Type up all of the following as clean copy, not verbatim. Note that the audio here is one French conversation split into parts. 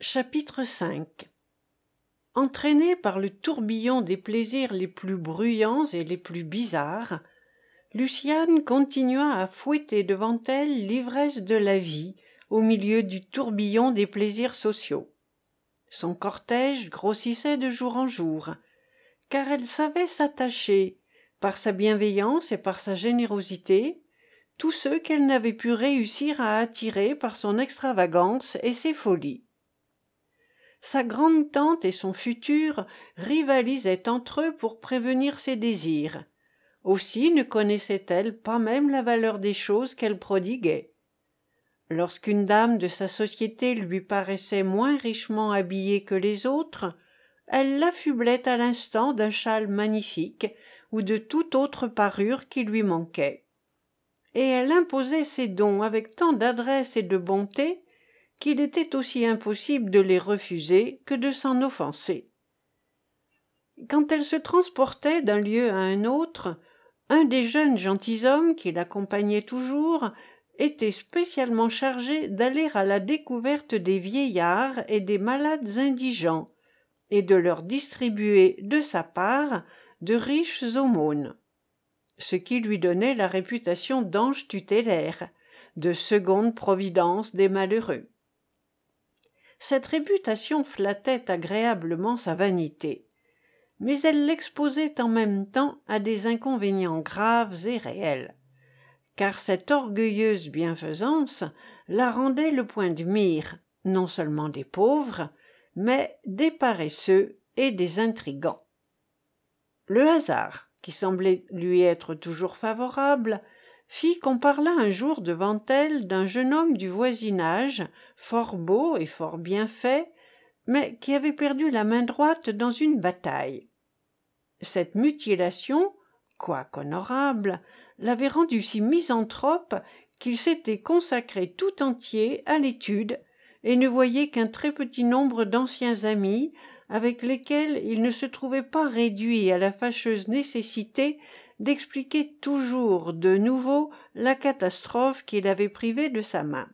Chapitre 5. Entraînée par le tourbillon des plaisirs les plus bruyants et les plus bizarres, Luciane continua à fouetter devant elle l'ivresse de la vie au milieu du tourbillon des plaisirs sociaux. Son cortège grossissait de jour en jour, car elle savait s'attacher, par sa bienveillance et par sa générosité, tous ceux qu'elle n'avait pu réussir à attirer par son extravagance et ses folies. Sa grande-tante et son futur rivalisaient entre eux pour prévenir ses désirs. Aussi ne connaissait-elle pas même la valeur des choses qu'elle prodiguait. Lorsqu'une dame de sa société lui paraissait moins richement habillée que les autres, elle l'affublait à l'instant d'un châle magnifique ou de toute autre parure qui lui manquait. Et elle imposait ses dons avec tant d'adresse et de bonté qu'il était aussi impossible de les refuser que de s'en offenser. Quand elle se transportait d'un lieu à un autre, un des jeunes gentilshommes qui l'accompagnaient toujours était spécialement chargé d'aller à la découverte des vieillards et des malades indigents et de leur distribuer de sa part de riches aumônes, ce qui lui donnait la réputation d'ange tutélaire, de seconde providence des malheureux. Cette réputation flattait agréablement sa vanité, mais elle l'exposait en même temps à des inconvénients graves et réels, car cette orgueilleuse bienfaisance la rendait le point de mire, non seulement des pauvres, mais des paresseux et des intrigants. Le hasard, qui semblait lui être toujours favorable, fit qu'on parla un jour devant elle d'un jeune homme du voisinage, fort beau et fort bien fait, mais qui avait perdu la main droite dans une bataille. Cette mutilation, quoique honorable, l'avait rendu si misanthrope qu'il s'était consacré tout entier à l'étude et ne voyait qu'un très petit nombre d'anciens amis avec lesquels il ne se trouvait pas réduit à la fâcheuse nécessité d'expliquer toujours de nouveau la catastrophe qui l'avait privé de sa main.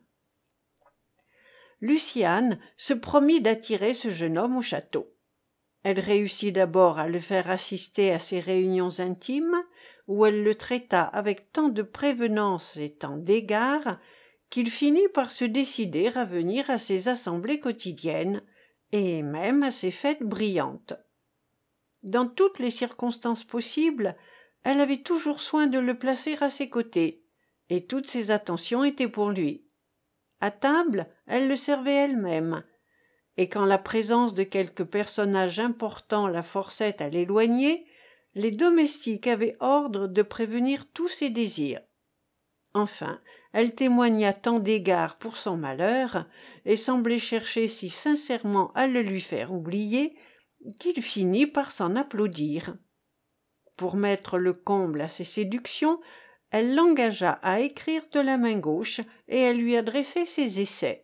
Luciane se promit d'attirer ce jeune homme au château. Elle réussit d'abord à le faire assister à ses réunions intimes, où elle le traita avec tant de prévenance et tant d'égards qu'il finit par se décider à venir à ses assemblées quotidiennes, et même à ses fêtes brillantes. Dans toutes les circonstances possibles, elle avait toujours soin de le placer à ses côtés, et toutes ses attentions étaient pour lui. À table, elle le servait elle-même, et quand la présence de quelque personnage important la forçait à l'éloigner, les domestiques avaient ordre de prévenir tous ses désirs. Enfin, elle témoigna tant d'égards pour son malheur, et semblait chercher si sincèrement à le lui faire oublier, qu'il finit par s'en applaudir. Pour mettre le comble à ses séductions, elle l'engagea à écrire de la main gauche et à lui adresser ses essais.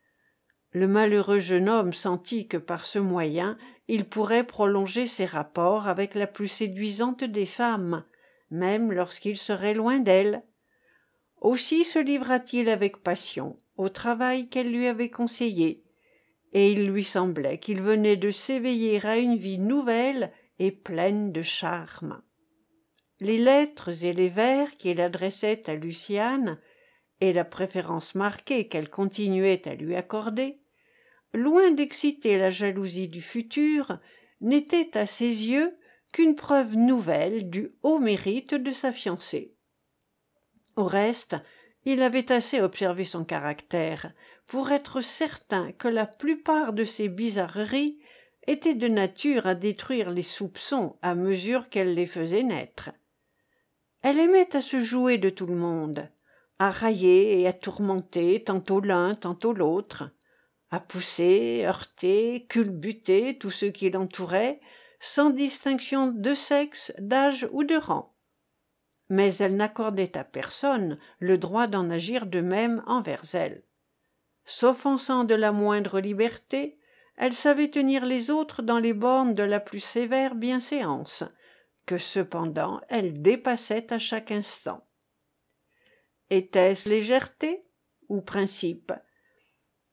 Le malheureux jeune homme sentit que par ce moyen il pourrait prolonger ses rapports avec la plus séduisante des femmes, même lorsqu'il serait loin d'elle. Aussi se livra-t-il avec passion au travail qu'elle lui avait conseillé, et il lui semblait qu'il venait de s'éveiller à une vie nouvelle et pleine de charme. Les lettres et les vers qu'il adressait à Luciane, et la préférence marquée qu'elle continuait à lui accorder, loin d'exciter la jalousie du futur, n'étaient à ses yeux qu'une preuve nouvelle du haut mérite de sa fiancée. Au reste, il avait assez observé son caractère pour être certain que la plupart de ses bizarreries étaient de nature à détruire les soupçons à mesure qu'elle les faisait naître. Elle aimait à se jouer de tout le monde, à railler et à tourmenter tantôt l'un, tantôt l'autre, à pousser, heurter, culbuter tous ceux qui l'entouraient, sans distinction de sexe, d'âge ou de rang. Mais elle n'accordait à personne le droit d'en agir de même envers elle. S'offensant de la moindre liberté, elle savait tenir les autres dans les bornes de la plus sévère bienséance, que cependant elle dépassait à chaque instant. Était-ce légèreté ou principe?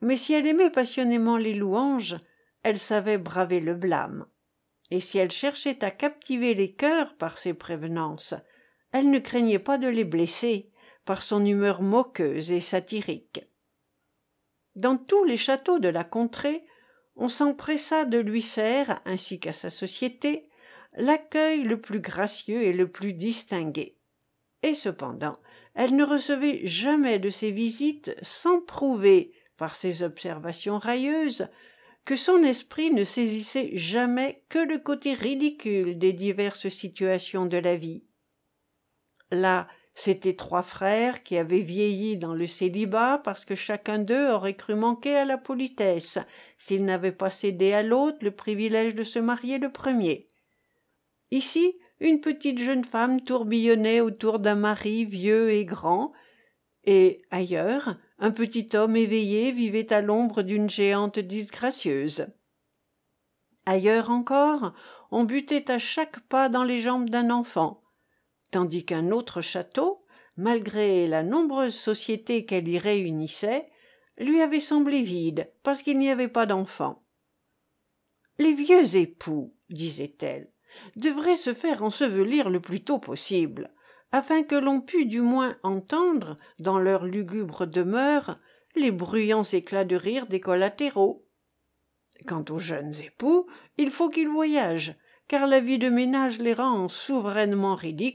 Mais si elle aimait passionnément les louanges, elle savait braver le blâme. Et si elle cherchait à captiver les cœurs par ses prévenances, elle ne craignait pas de les blesser par son humeur moqueuse et satirique. Dans tous les châteaux de la contrée, on s'empressa de lui faire, ainsi qu'à sa société, l'accueil le plus gracieux et le plus distingué. Et cependant, elle ne recevait jamais de ses visites sans prouver, par ses observations railleuses, que son esprit ne saisissait jamais que le côté ridicule des diverses situations de la vie. Là, c'étaient 3 frères qui avaient vieilli dans le célibat parce que chacun d'eux aurait cru manquer à la politesse s'il n'avait pas cédé à l'autre le privilège de se marier le premier. Ici, une petite jeune femme tourbillonnait autour d'un mari vieux et grand, et, ailleurs, un petit homme éveillé vivait à l'ombre d'une géante disgracieuse. Ailleurs encore, on butait à chaque pas dans les jambes d'un enfant, tandis qu'un autre château, malgré la nombreuse société qu'elle y réunissait, lui avait semblé vide parce qu'il n'y avait pas d'enfants. « Les vieux époux, disait-elle, devraient se faire ensevelir le plus tôt possible, afin que l'on pût du moins entendre, dans leur lugubre demeure, les bruyants éclats de rire des collatéraux. Quant aux jeunes époux, il faut qu'ils voyagent, car la vie de ménage les rend souverainement ridicules. »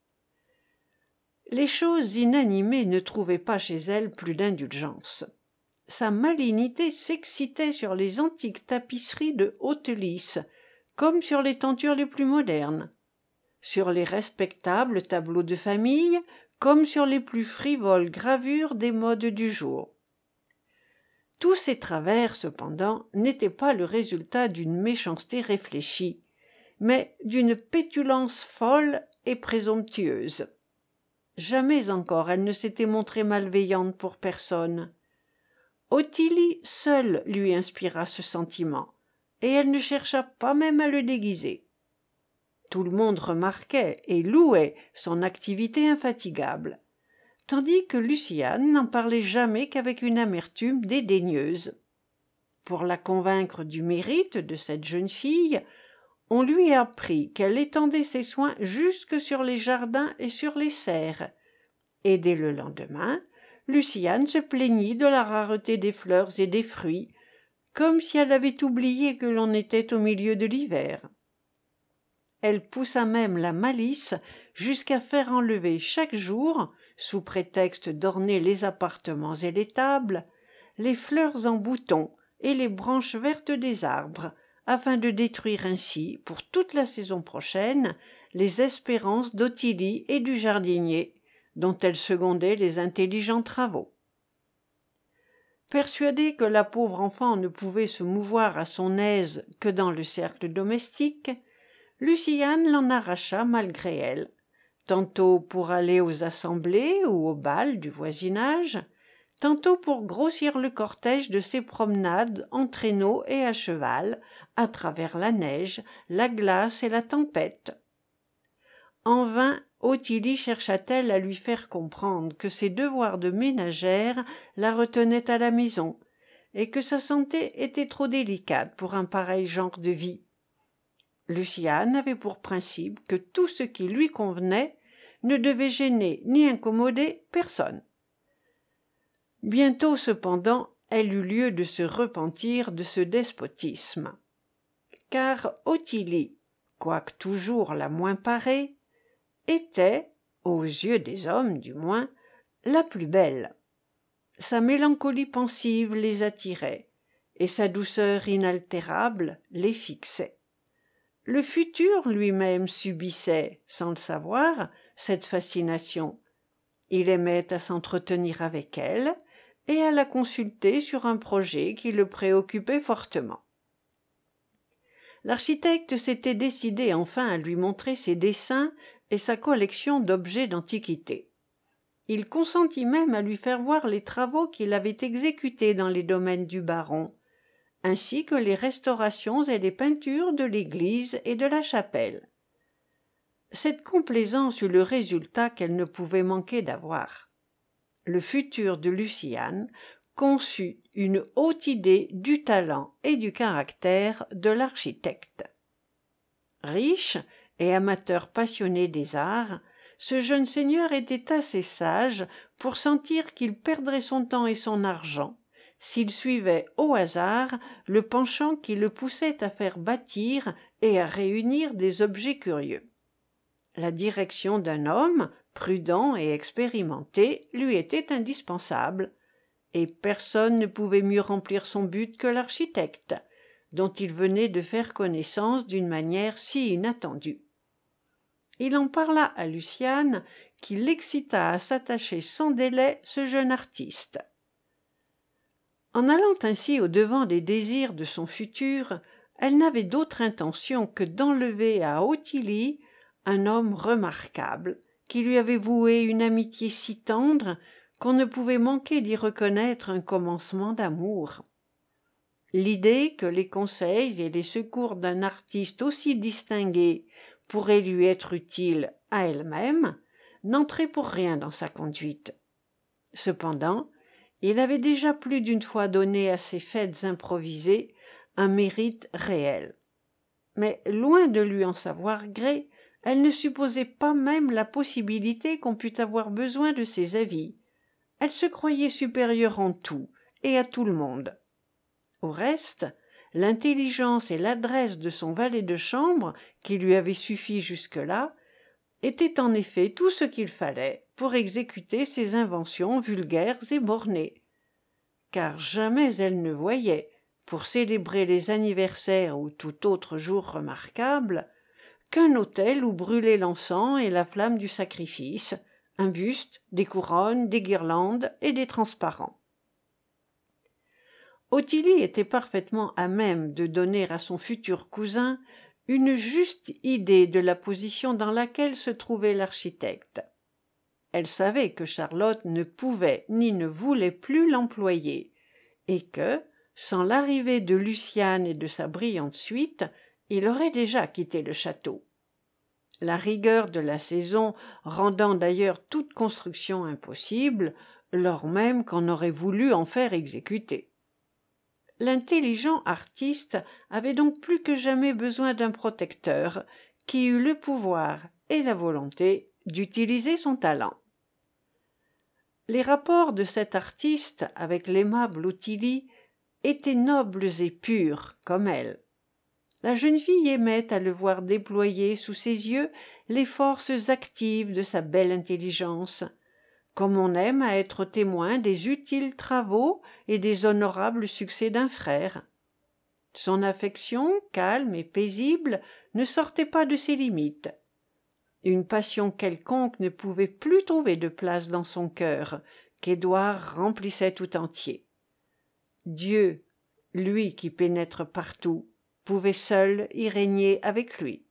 Les choses inanimées ne trouvaient pas chez elle plus d'indulgence. Sa malignité s'excitait sur les antiques tapisseries de haute lice, comme sur les tentures les plus modernes, sur les respectables tableaux de famille, comme sur les plus frivoles gravures des modes du jour. Tous ces travers, cependant, n'étaient pas le résultat d'une méchanceté réfléchie, mais d'une pétulance folle et présomptueuse. Jamais encore elle ne s'était montrée malveillante pour personne. Ottilie seule lui inspira ce sentiment, et elle ne chercha pas même à le déguiser. Tout le monde remarquait et louait son activité infatigable, tandis que Luciane n'en parlait jamais qu'avec une amertume dédaigneuse. Pour la convaincre du mérite de cette jeune fille, on lui apprit qu'elle étendait ses soins jusque sur les jardins et sur les serres, et dès le lendemain, Luciane se plaignit de la rareté des fleurs et des fruits, comme si elle avait oublié que l'on était au milieu de l'hiver. Elle poussa même la malice jusqu'à faire enlever chaque jour, sous prétexte d'orner les appartements et les tables, les fleurs en bouton et les branches vertes des arbres, afin de détruire ainsi, pour toute la saison prochaine, les espérances d'Ottilie et du jardinier, dont elle secondait les intelligents travaux. Persuadée que la pauvre enfant ne pouvait se mouvoir à son aise que dans le cercle domestique, Luciane l'en arracha malgré elle, tantôt pour aller aux assemblées ou aux bals du voisinage, tantôt pour grossir le cortège de ses promenades en traîneau et à cheval, à travers la neige, la glace et la tempête. En vain Ottilie chercha-t-elle à lui faire comprendre que ses devoirs de ménagère la retenaient à la maison, et que sa santé était trop délicate pour un pareil genre de vie. Luciane avait pour principe que tout ce qui lui convenait ne devait gêner ni incommoder personne. Bientôt, cependant, elle eut lieu de se repentir de ce despotisme, car Ottilie, quoique toujours la moins parée, était, aux yeux des hommes du moins, la plus belle. Sa mélancolie pensive les attirait, et sa douceur inaltérable les fixait. Le futur lui-même subissait, sans le savoir, cette fascination. Il aimait à s'entretenir avec elle et à la consulter sur un projet qui le préoccupait fortement. L'architecte s'était décidé enfin à lui montrer ses dessins et sa collection d'objets d'antiquité. Il consentit même à lui faire voir les travaux qu'il avait exécutés dans les domaines du baron, ainsi que les restaurations et les peintures de l'église et de la chapelle. Cette complaisance eut le résultat qu'elle ne pouvait manquer d'avoir. Le futur de Luciane conçut une haute idée du talent et du caractère de l'architecte. Riche et amateur passionné des arts, ce jeune seigneur était assez sage pour sentir qu'il perdrait son temps et son argent s'il suivait au hasard le penchant qui le poussait à faire bâtir et à réunir des objets curieux. La direction d'un homme prudent et expérimenté lui était indispensable, et personne ne pouvait mieux remplir son but que l'architecte, dont il venait de faire connaissance d'une manière si inattendue. Il en parla à Luciane, qui l'excita à s'attacher sans délai ce jeune artiste. En allant ainsi au-devant des désirs de son futur, elle n'avait d'autre intention que d'enlever à Ottilie un homme remarquable, qui lui avait voué une amitié si tendre qu'on ne pouvait manquer d'y reconnaître un commencement d'amour. L'idée que les conseils et les secours d'un artiste aussi distingué pourraient lui être utiles à elle-même n'entrait pour rien dans sa conduite. Cependant, il avait déjà plus d'une fois donné à ses fêtes improvisées un mérite réel. Mais loin de lui en savoir gré, elle ne supposait pas même la possibilité qu'on pût avoir besoin de ses avis. Elle se croyait supérieure en tout et à tout le monde. Au reste, l'intelligence et l'adresse de son valet de chambre, qui lui avait suffi jusque-là, étaient en effet tout ce qu'il fallait pour exécuter ses inventions vulgaires et bornées. Car jamais elle ne voyait, pour célébrer les anniversaires ou tout autre jour remarquable, qu'un autel où brûlait l'encens et la flamme du sacrifice, un buste, des couronnes, des guirlandes et des transparents. Ottilie était parfaitement à même de donner à son futur cousin une juste idée de la position dans laquelle se trouvait l'architecte. Elle savait que Charlotte ne pouvait ni ne voulait plus l'employer, et que, sans l'arrivée de Luciane et de sa brillante suite, il aurait déjà quitté le château. La rigueur de la saison rendant d'ailleurs toute construction impossible, lors même qu'on aurait voulu en faire exécuter. L'intelligent artiste avait donc plus que jamais besoin d'un protecteur qui eût le pouvoir et la volonté d'utiliser son talent. Les rapports de cet artiste avec l'aimable Ottilie étaient nobles et purs comme elle. La jeune fille aimait à le voir déployer sous ses yeux les forces actives de sa belle intelligence, comme on aime à être témoin des utiles travaux et des honorables succès d'un frère. Son affection, calme et paisible, ne sortait pas de ses limites. Une passion quelconque ne pouvait plus trouver de place dans son cœur, qu'Édouard remplissait tout entier. Dieu, lui qui pénètre partout, pouvait seul y régner avec lui.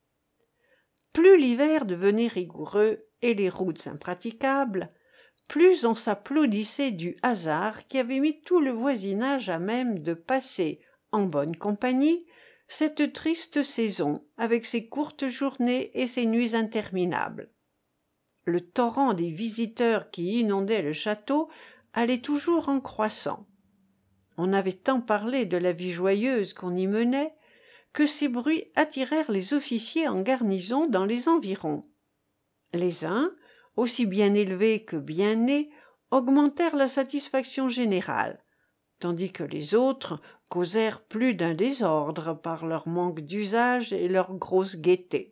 Plus l'hiver devenait rigoureux et les routes impraticables, plus on s'applaudissait du hasard qui avait mis tout le voisinage à même de passer, en bonne compagnie, cette triste saison avec ses courtes journées et ses nuits interminables. Le torrent des visiteurs qui inondait le château allait toujours en croissant. On avait tant parlé de la vie joyeuse qu'on y menait, que ces bruits attirèrent les officiers en garnison dans les environs. Les uns, aussi bien élevés que bien nés, augmentèrent la satisfaction générale, tandis que les autres causèrent plus d'un désordre par leur manque d'usage et leur grosse gaieté.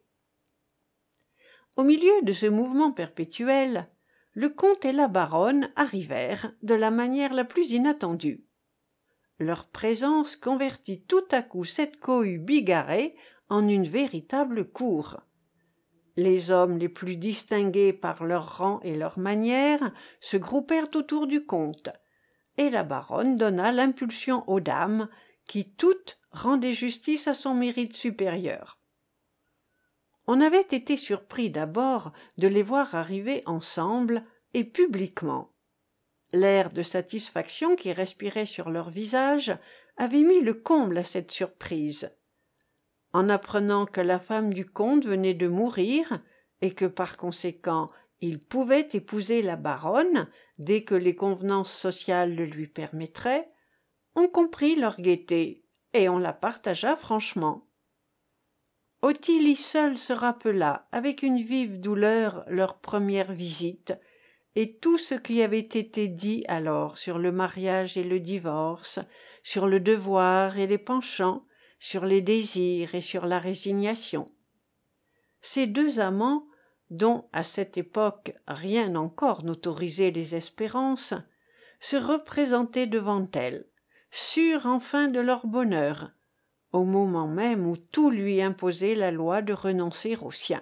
Au milieu de ce mouvement perpétuel, le comte et la baronne arrivèrent de la manière la plus inattendue. Leur présence convertit tout à coup cette cohue bigarrée en une véritable cour. Les hommes les plus distingués par leur rang et leurs manières se groupèrent autour du comte, et la baronne donna l'impulsion aux dames, qui toutes rendaient justice à son mérite supérieur. On avait été surpris d'abord de les voir arriver ensemble et publiquement. L'air de satisfaction qui respirait sur leur visage avait mis le comble à cette surprise. En apprenant que la femme du comte venait de mourir, et que par conséquent Il pouvait épouser la baronne dès que les convenances sociales le lui permettraient. On comprit leur gaieté, et on la partagea franchement. Ottilie seule se rappela avec une vive douleur leur première visite, et tout ce qui avait été dit alors sur le mariage et le divorce, sur le devoir et les penchants, sur les désirs et sur la résignation. Ces deux amants, dont à cette époque rien encore n'autorisait les espérances, se représentaient devant elle, sûrs enfin de leur bonheur, au moment même où tout lui imposait la loi de renoncer au sien.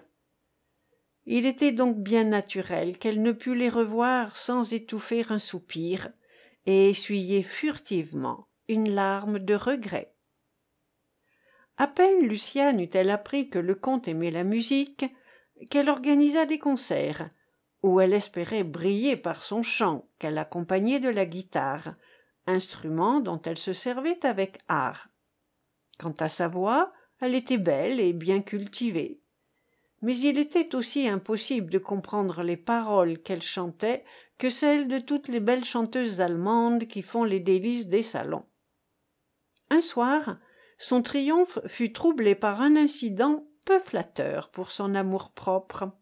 Il était donc bien naturel qu'elle ne pût les revoir sans étouffer un soupir et essuyer furtivement une larme de regret. À peine Luciane eut-elle appris que le comte aimait la musique, qu'elle organisa des concerts, où elle espérait briller par son chant qu'elle accompagnait de la guitare, instrument dont elle se servait avec art. Quant à sa voix, elle était belle et bien cultivée. Mais il était aussi impossible de comprendre les paroles qu'elle chantait que celles de toutes les belles chanteuses allemandes qui font les délices des salons. Un soir, son triomphe fut troublé par un incident peu flatteur pour son amour-propre.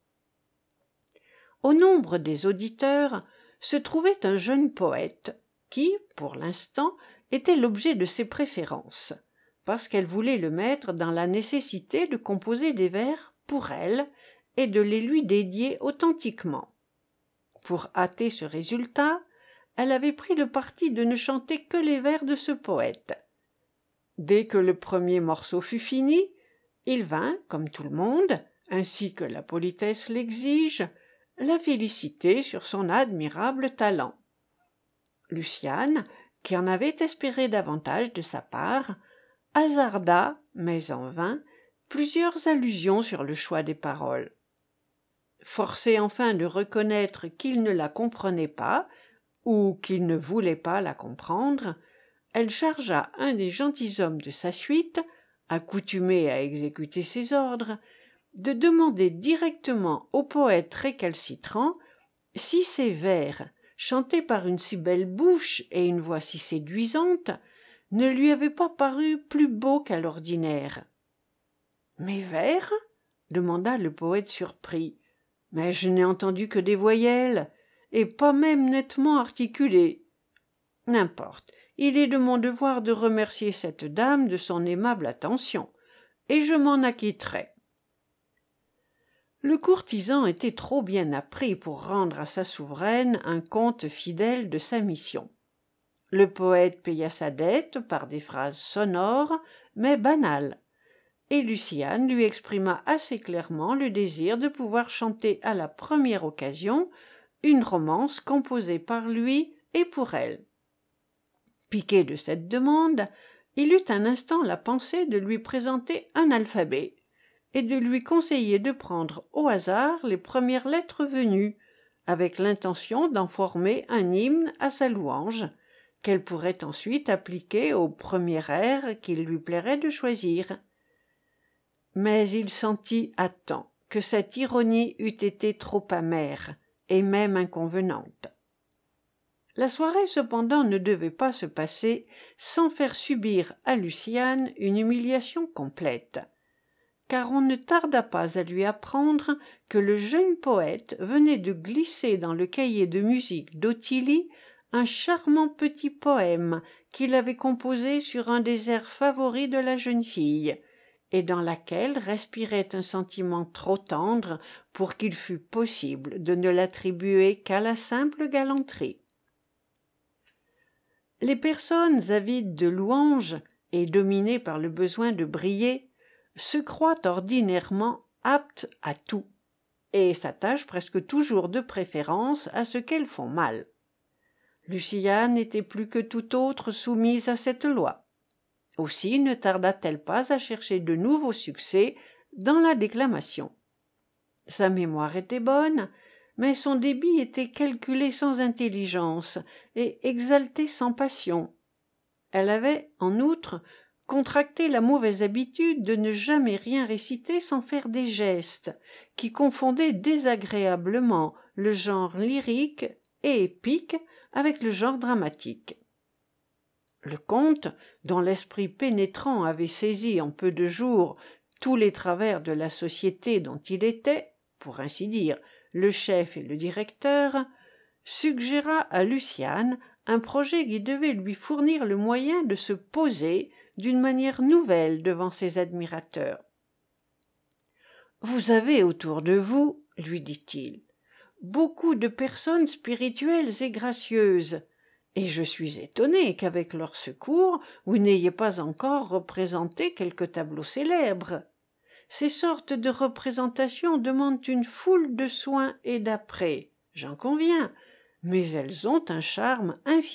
Au nombre des auditeurs se trouvait un jeune poète qui, pour l'instant, était l'objet de ses préférences, parce qu'elle voulait le mettre dans la nécessité de composer des vers pour elle et de les lui dédier authentiquement. Pour hâter ce résultat, elle avait pris le parti de ne chanter que les vers de ce poète. Dès que le premier morceau fut fini, il vint, comme tout le monde, ainsi que la politesse l'exige, la féliciter sur son admirable talent. Luciane, qui en avait espéré davantage de sa part, hasarda, mais en vain, plusieurs allusions sur le choix des paroles. Forcée enfin de reconnaître qu'il ne la comprenait pas, ou qu'il ne voulait pas la comprendre, elle chargea un des gentilshommes de sa suite, accoutumé à exécuter ses ordres, de demander directement au poète récalcitrant si ces vers, chantés par une si belle bouche et une voix si séduisante, ne lui avaient pas paru plus beaux qu'à l'ordinaire. « Mes vers ?» demanda le poète surpris. « Mais je n'ai entendu que des voyelles, et pas même nettement articulées. N'importe, il est de mon devoir de remercier cette dame de son aimable attention, et je m'en acquitterai. » Le courtisan était trop bien appris pour rendre à sa souveraine un compte fidèle de sa mission. Le poète paya sa dette par des phrases sonores, mais banales, et Luciane lui exprima assez clairement le désir de pouvoir chanter à la première occasion une romance composée par lui et pour elle. Piqué de cette demande, il eut un instant la pensée de lui présenter un alphabet et de lui conseiller de prendre au hasard les premières lettres venues, avec l'intention d'en former un hymne à sa louange, qu'elle pourrait ensuite appliquer au premier air qu'il lui plairait de choisir. Mais il sentit à temps que cette ironie eût été trop amère et même inconvenante. La soirée cependant ne devait pas se passer sans faire subir à Luciane une humiliation complète, car on ne tarda pas à lui apprendre que le jeune poète venait de glisser dans le cahier de musique d'Ottilie un charmant petit poème qu'il avait composé sur un des airs favoris de la jeune fille, et dans laquelle respirait un sentiment trop tendre pour qu'il fût possible de ne l'attribuer qu'à la simple galanterie. Les personnes avides de louanges et dominées par le besoin de briller se croient ordinairement aptes à tout et s'attachent presque toujours de préférence à ce qu'elles font mal. Luciane était plus que tout autre soumise à cette loi. Aussi ne tarda-t-elle pas à chercher de nouveaux succès dans la déclamation. Sa mémoire était bonne, mais son débit était calculé sans intelligence et exalté sans passion. Elle avait, en outre, contracté la mauvaise habitude de ne jamais rien réciter sans faire des gestes, qui confondaient désagréablement le genre lyrique et épique avec le genre dramatique. Le comte, dont l'esprit pénétrant avait saisi en peu de jours tous les travers de la société dont il était, pour ainsi dire, le chef et le directeur, suggéra à Luciane un projet qui devait lui fournir le moyen de se poser d'une manière nouvelle devant ses admirateurs. « Vous avez autour de vous, lui dit-il, beaucoup de personnes spirituelles et gracieuses, et je suis étonné qu'avec leur secours vous n'ayez pas encore représenté quelque tableau célèbre. Ces sortes de représentations demandent une foule de soins et d'apprêt, j'en conviens, mais elles ont un charme infini. »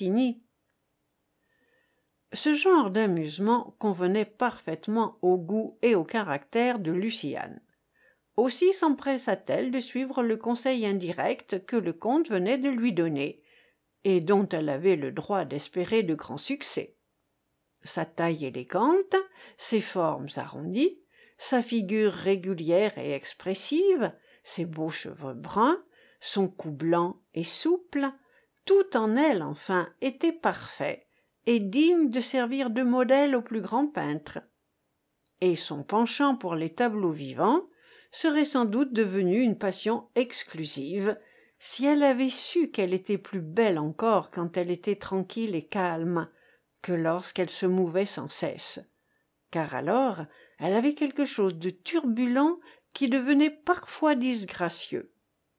Ce genre d'amusement convenait parfaitement au goût et au caractère de Luciane. Aussi s'empressa-t-elle de suivre le conseil indirect que le comte venait de lui donner, et dont elle avait le droit d'espérer de grands succès. Sa taille élégante, ses formes arrondies, sa figure régulière et expressive, ses beaux cheveux bruns, son cou blanc et souple, tout en elle, enfin, était parfait et digne de servir de modèle aux plus grands peintres. Et son penchant pour les tableaux vivants serait sans doute devenu une passion exclusive, si elle avait su qu'elle était plus belle encore quand elle était tranquille et calme que lorsqu'elle se mouvait sans cesse, car alors elle avait quelque chose de turbulent qui devenait parfois disgracieux.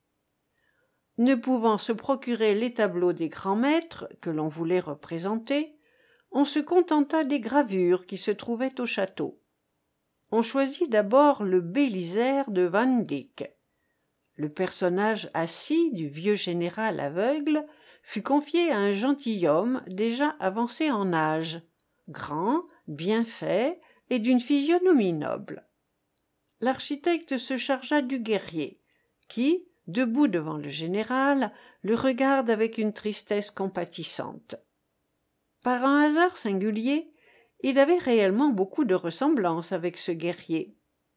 Ne pouvant se procurer les tableaux des grands maîtres que l'on voulait représenter, on se contenta des gravures qui se trouvaient au château. On choisit d'abord le Bélisaire de Van Dyck. Le personnage assis du vieux général aveugle fut confié à un gentilhomme déjà avancé en âge, grand, bien fait et d'une physionomie noble. L'architecte se chargea du guerrier, qui, debout devant le général, le regarde avec une tristesse compatissante. Par un hasard singulier, il avait réellement beaucoup de ressemblance avec ce guerrier.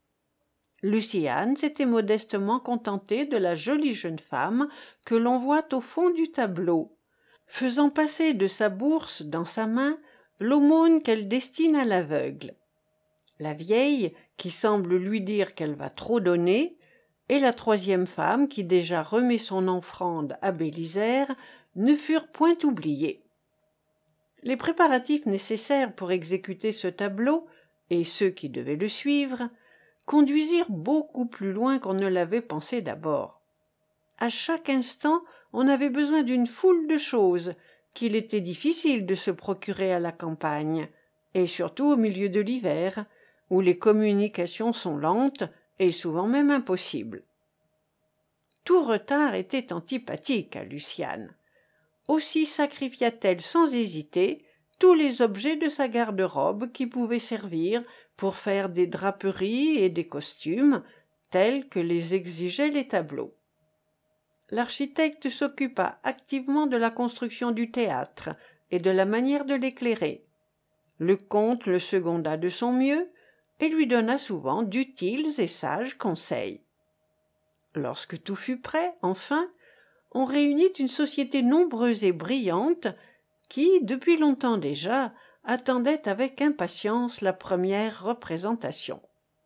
Luciane s'était modestement contentée de la jolie jeune femme que l'on voit au fond du tableau, faisant passer de sa bourse dans sa main l'aumône qu'elle destine à l'aveugle. La vieille, qui semble lui dire qu'elle va trop donner, et la troisième femme qui déjà remet son offrande à Bélisaire ne furent point oubliées. Les préparatifs nécessaires pour exécuter ce tableau, et ceux qui devaient le suivre, conduisirent beaucoup plus loin qu'on ne l'avait pensé d'abord. À chaque instant, on avait besoin d'une foule de choses qu'il était difficile de se procurer à la campagne, et surtout au milieu de l'hiver, où les communications sont lentes et souvent même impossibles. Tout retard était antipathique à Luciane. Aussi sacrifia-t-elle sans hésiter tous les objets de sa garde-robe qui pouvaient servir pour faire des draperies et des costumes tels que les exigeaient les tableaux. L'architecte s'occupa activement de la construction du théâtre et de la manière de l'éclairer. Le comte le seconda de son mieux et lui donna souvent d'utiles et sages conseils. Lorsque tout fut prêt, enfin, on réunit une société nombreuse et brillante qui, depuis longtemps déjà, attendait avec impatience la première représentation.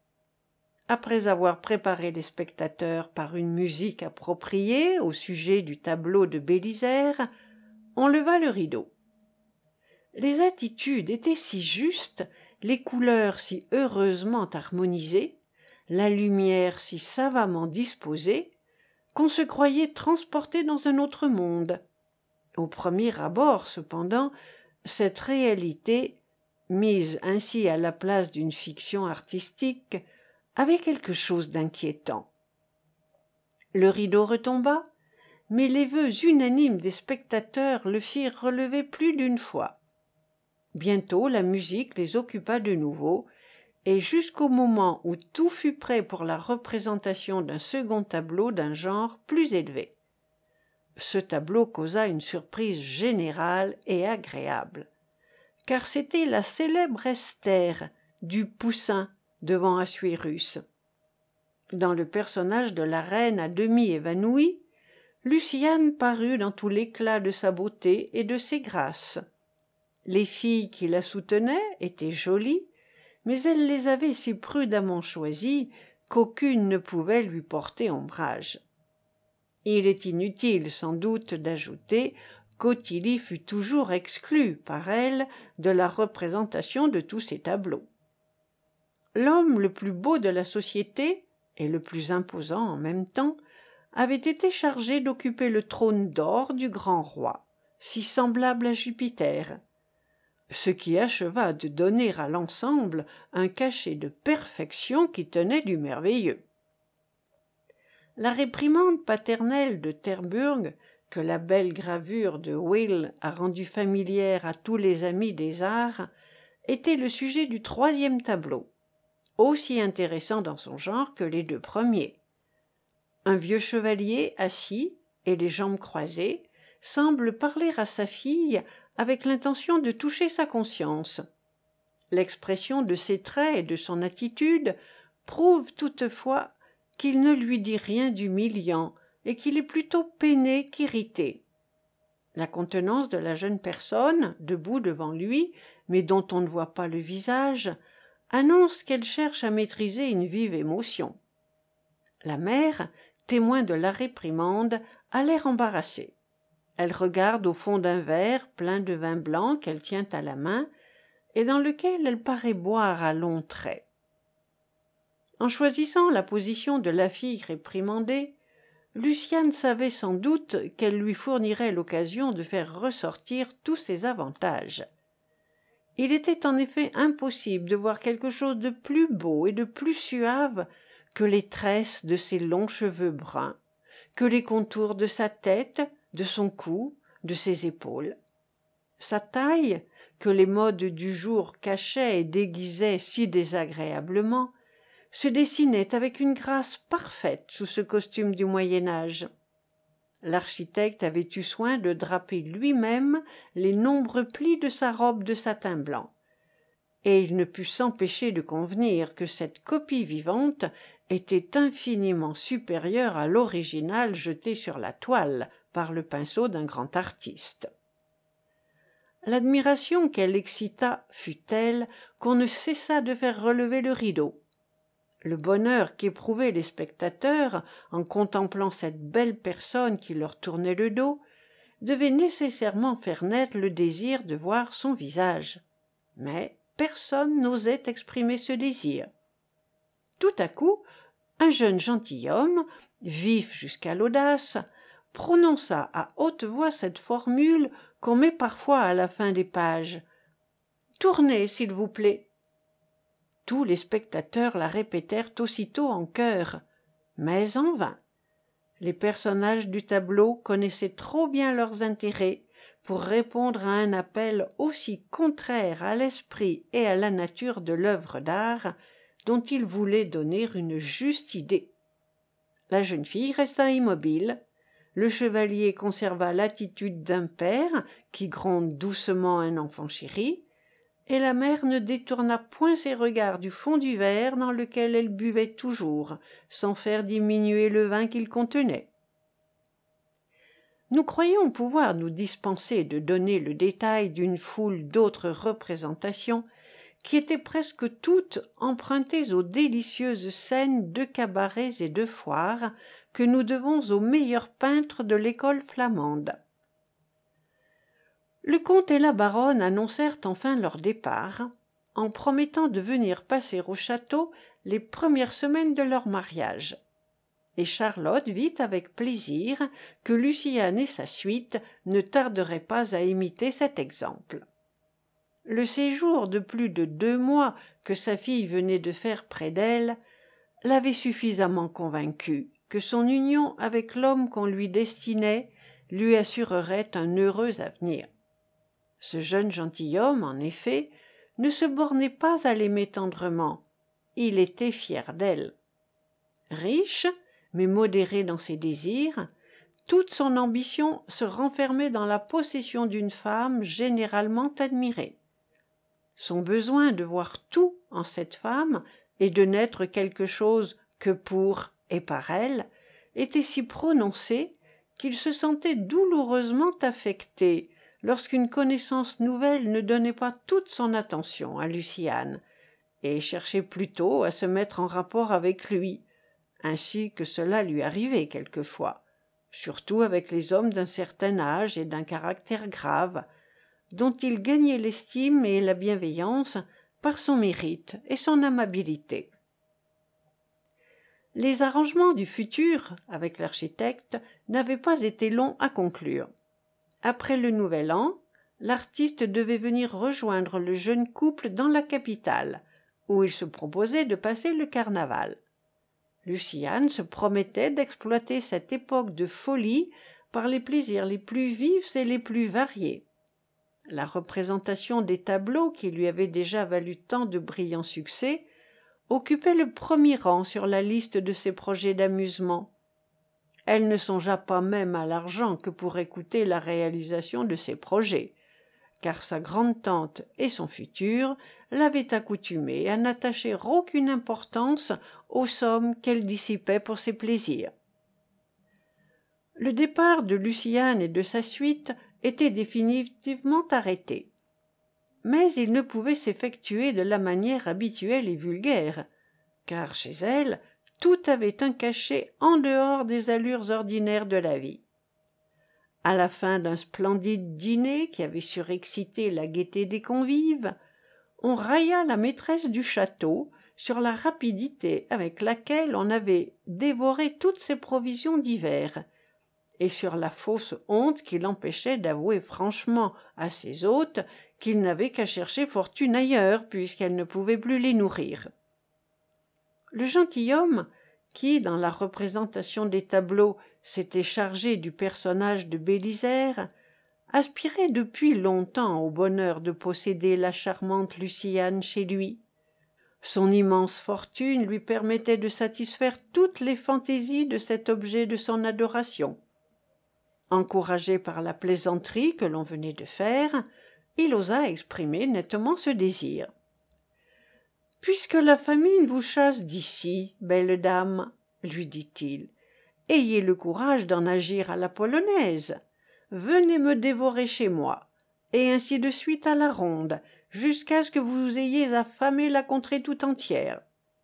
Après avoir préparé les spectateurs par une musique appropriée au sujet du tableau de Bélisaire, on leva le rideau. Les attitudes étaient si justes, les couleurs si heureusement harmonisées, la lumière si savamment disposée, qu'on se croyait transporté dans un autre monde. Au premier abord, cependant, cette réalité, mise ainsi à la place d'une fiction artistique, avait quelque chose d'inquiétant. Le rideau retomba, mais les vœux unanimes des spectateurs le firent relever plus d'une fois. Bientôt la musique les occupa de nouveau, et jusqu'au moment où tout fut prêt pour la représentation d'un second tableau d'un genre plus élevé. Ce tableau causa une surprise générale et agréable, car c'était la célèbre Esther du Poussin devant Assuérus. Dans le personnage de la reine à demi évanouie, Luciane parut dans tout l'éclat de sa beauté et de ses grâces. Les filles qui la soutenaient étaient jolies, mais elle les avait si prudemment choisies qu'aucune ne pouvait lui porter ombrage. Il est inutile sans doute d'ajouter qu'Ottilie fut toujours exclue par elle de la représentation de tous ces tableaux. L'homme le plus beau de la société, et le plus imposant en même temps, avait été chargé d'occuper le trône d'or du grand roi, si semblable à Jupiter, ce qui acheva de donner à l'ensemble un cachet de perfection qui tenait du merveilleux. La réprimande paternelle de Terburg, que la belle gravure de Will a rendue familière à tous les amis des arts, était le sujet du troisième tableau, aussi intéressant dans son genre que les deux premiers. Un vieux chevalier assis et les jambes croisées semble parler à sa fille avec l'intention de toucher sa conscience. L'expression de ses traits et de son attitude prouve toutefois qu'il ne lui dit rien d'humiliant et qu'il est plutôt peiné qu'irrité. La contenance de la jeune personne, debout devant lui, mais dont on ne voit pas le visage, annonce qu'elle cherche à maîtriser une vive émotion. La mère, témoin de la réprimande, a l'air embarrassée. Elle regarde au fond d'un verre plein de vin blanc qu'elle tient à la main et dans lequel elle paraît boire à longs traits. En choisissant la position de la fille réprimandée, Luciane savait sans doute qu'elle lui fournirait l'occasion de faire ressortir tous ses avantages. Il était en effet impossible de voir quelque chose de plus beau et de plus suave que les tresses de ses longs cheveux bruns, que les contours de sa tête, de son cou, de ses épaules. Sa taille, que les modes du jour cachaient et déguisaient si désagréablement, se dessinait avec une grâce parfaite sous ce costume du Moyen-Âge. L'architecte avait eu soin de draper lui-même les nombreux plis de sa robe de satin blanc, et il ne put s'empêcher de convenir que cette copie vivante était infiniment supérieure à l'original jeté sur la toile par le pinceau d'un grand artiste. L'admiration qu'elle excita fut telle qu'on ne cessa de faire relever le rideau. Le bonheur qu'éprouvaient les spectateurs en contemplant cette belle personne qui leur tournait le dos devait nécessairement faire naître le désir de voir son visage. Mais personne n'osait exprimer ce désir. Tout à coup, un jeune gentilhomme, vif jusqu'à l'audace, prononça à haute voix cette formule qu'on met parfois à la fin des pages. « Tournez, s'il vous plaît !» Tous les spectateurs la répétèrent aussitôt en chœur, mais en vain. Les personnages du tableau connaissaient trop bien leurs intérêts pour répondre à un appel aussi contraire à l'esprit et à la nature de l'œuvre d'art dont ils voulaient donner une juste idée. La jeune fille resta immobile, le chevalier conserva l'attitude d'un père qui gronde doucement un enfant chéri, et la mère ne détourna point ses regards du fond du verre dans lequel elle buvait toujours, sans faire diminuer le vin qu'il contenait. Nous croyons pouvoir nous dispenser de donner le détail d'une foule d'autres représentations qui étaient presque toutes empruntées aux délicieuses scènes de cabarets et de foires que nous devons aux meilleurs peintres de l'école flamande. Le comte et la baronne annoncèrent enfin leur départ, en promettant de venir passer au château les premières semaines de leur mariage. Et Charlotte vit avec plaisir que Luciane et sa suite ne tarderaient pas à imiter cet exemple. Le séjour de plus de 2 mois que sa fille venait de faire près d'elle l'avait suffisamment convaincue que son union avec l'homme qu'on lui destinait lui assurerait un heureux avenir. Ce jeune gentilhomme, en effet, ne se bornait pas à l'aimer tendrement, il était fier d'elle. Riche, mais modéré dans ses désirs, toute son ambition se renfermait dans la possession d'une femme généralement admirée. Son besoin de voir tout en cette femme et de n'être quelque chose que pour et par elle était si prononcé qu'il se sentait douloureusement affecté lorsqu'une connaissance nouvelle ne donnait pas toute son attention à Luciane, et cherchait plutôt à se mettre en rapport avec lui, ainsi que cela lui arrivait quelquefois, surtout avec les hommes d'un certain âge et d'un caractère grave, dont il gagnait l'estime et la bienveillance par son mérite et son amabilité. Les arrangements du futur avec l'architecte n'avaient pas été longs à conclure. Après le nouvel an, l'artiste devait venir rejoindre le jeune couple dans la capitale, où il se proposait de passer le carnaval. Luciane se promettait d'exploiter cette époque de folie par les plaisirs les plus vifs et les plus variés. La représentation des tableaux qui lui avaient déjà valu tant de brillants succès occupait le premier rang sur la liste de ses projets d'amusement. Elle ne songea pas même à l'argent que pourrait coûter la réalisation de ses projets, car sa grande-tante et son futur l'avaient accoutumée à n'attacher aucune importance aux sommes qu'elle dissipait pour ses plaisirs. Le départ de Luciane et de sa suite était définitivement arrêté. Mais il ne pouvait s'effectuer de la manière habituelle et vulgaire, car chez elle, tout avait un cachet en dehors des allures ordinaires de la vie. À la fin d'un splendide dîner qui avait surexcité la gaieté des convives, on railla la maîtresse du château sur la rapidité avec laquelle on avait dévoré toutes ses provisions d'hiver, et sur la fausse honte qui l'empêchait d'avouer franchement à ses hôtes qu'ils n'avaient qu'à chercher fortune ailleurs puisqu'elle ne pouvait plus les nourrir. Le gentilhomme, qui, dans la représentation des tableaux, s'était chargé du personnage de Bélisaire, aspirait depuis longtemps au bonheur de posséder la charmante Luciane chez lui. Son immense fortune lui permettait de satisfaire toutes les fantaisies de cet objet de son adoration. Encouragé par la plaisanterie que l'on venait de faire, il osa exprimer nettement ce désir. « Puisque la famine vous chasse d'ici, belle dame, lui dit-il, ayez le courage d'en agir à la polonaise. Venez me dévorer chez moi, et ainsi de suite à la ronde, jusqu'à ce que vous ayez affamé la contrée tout entière. »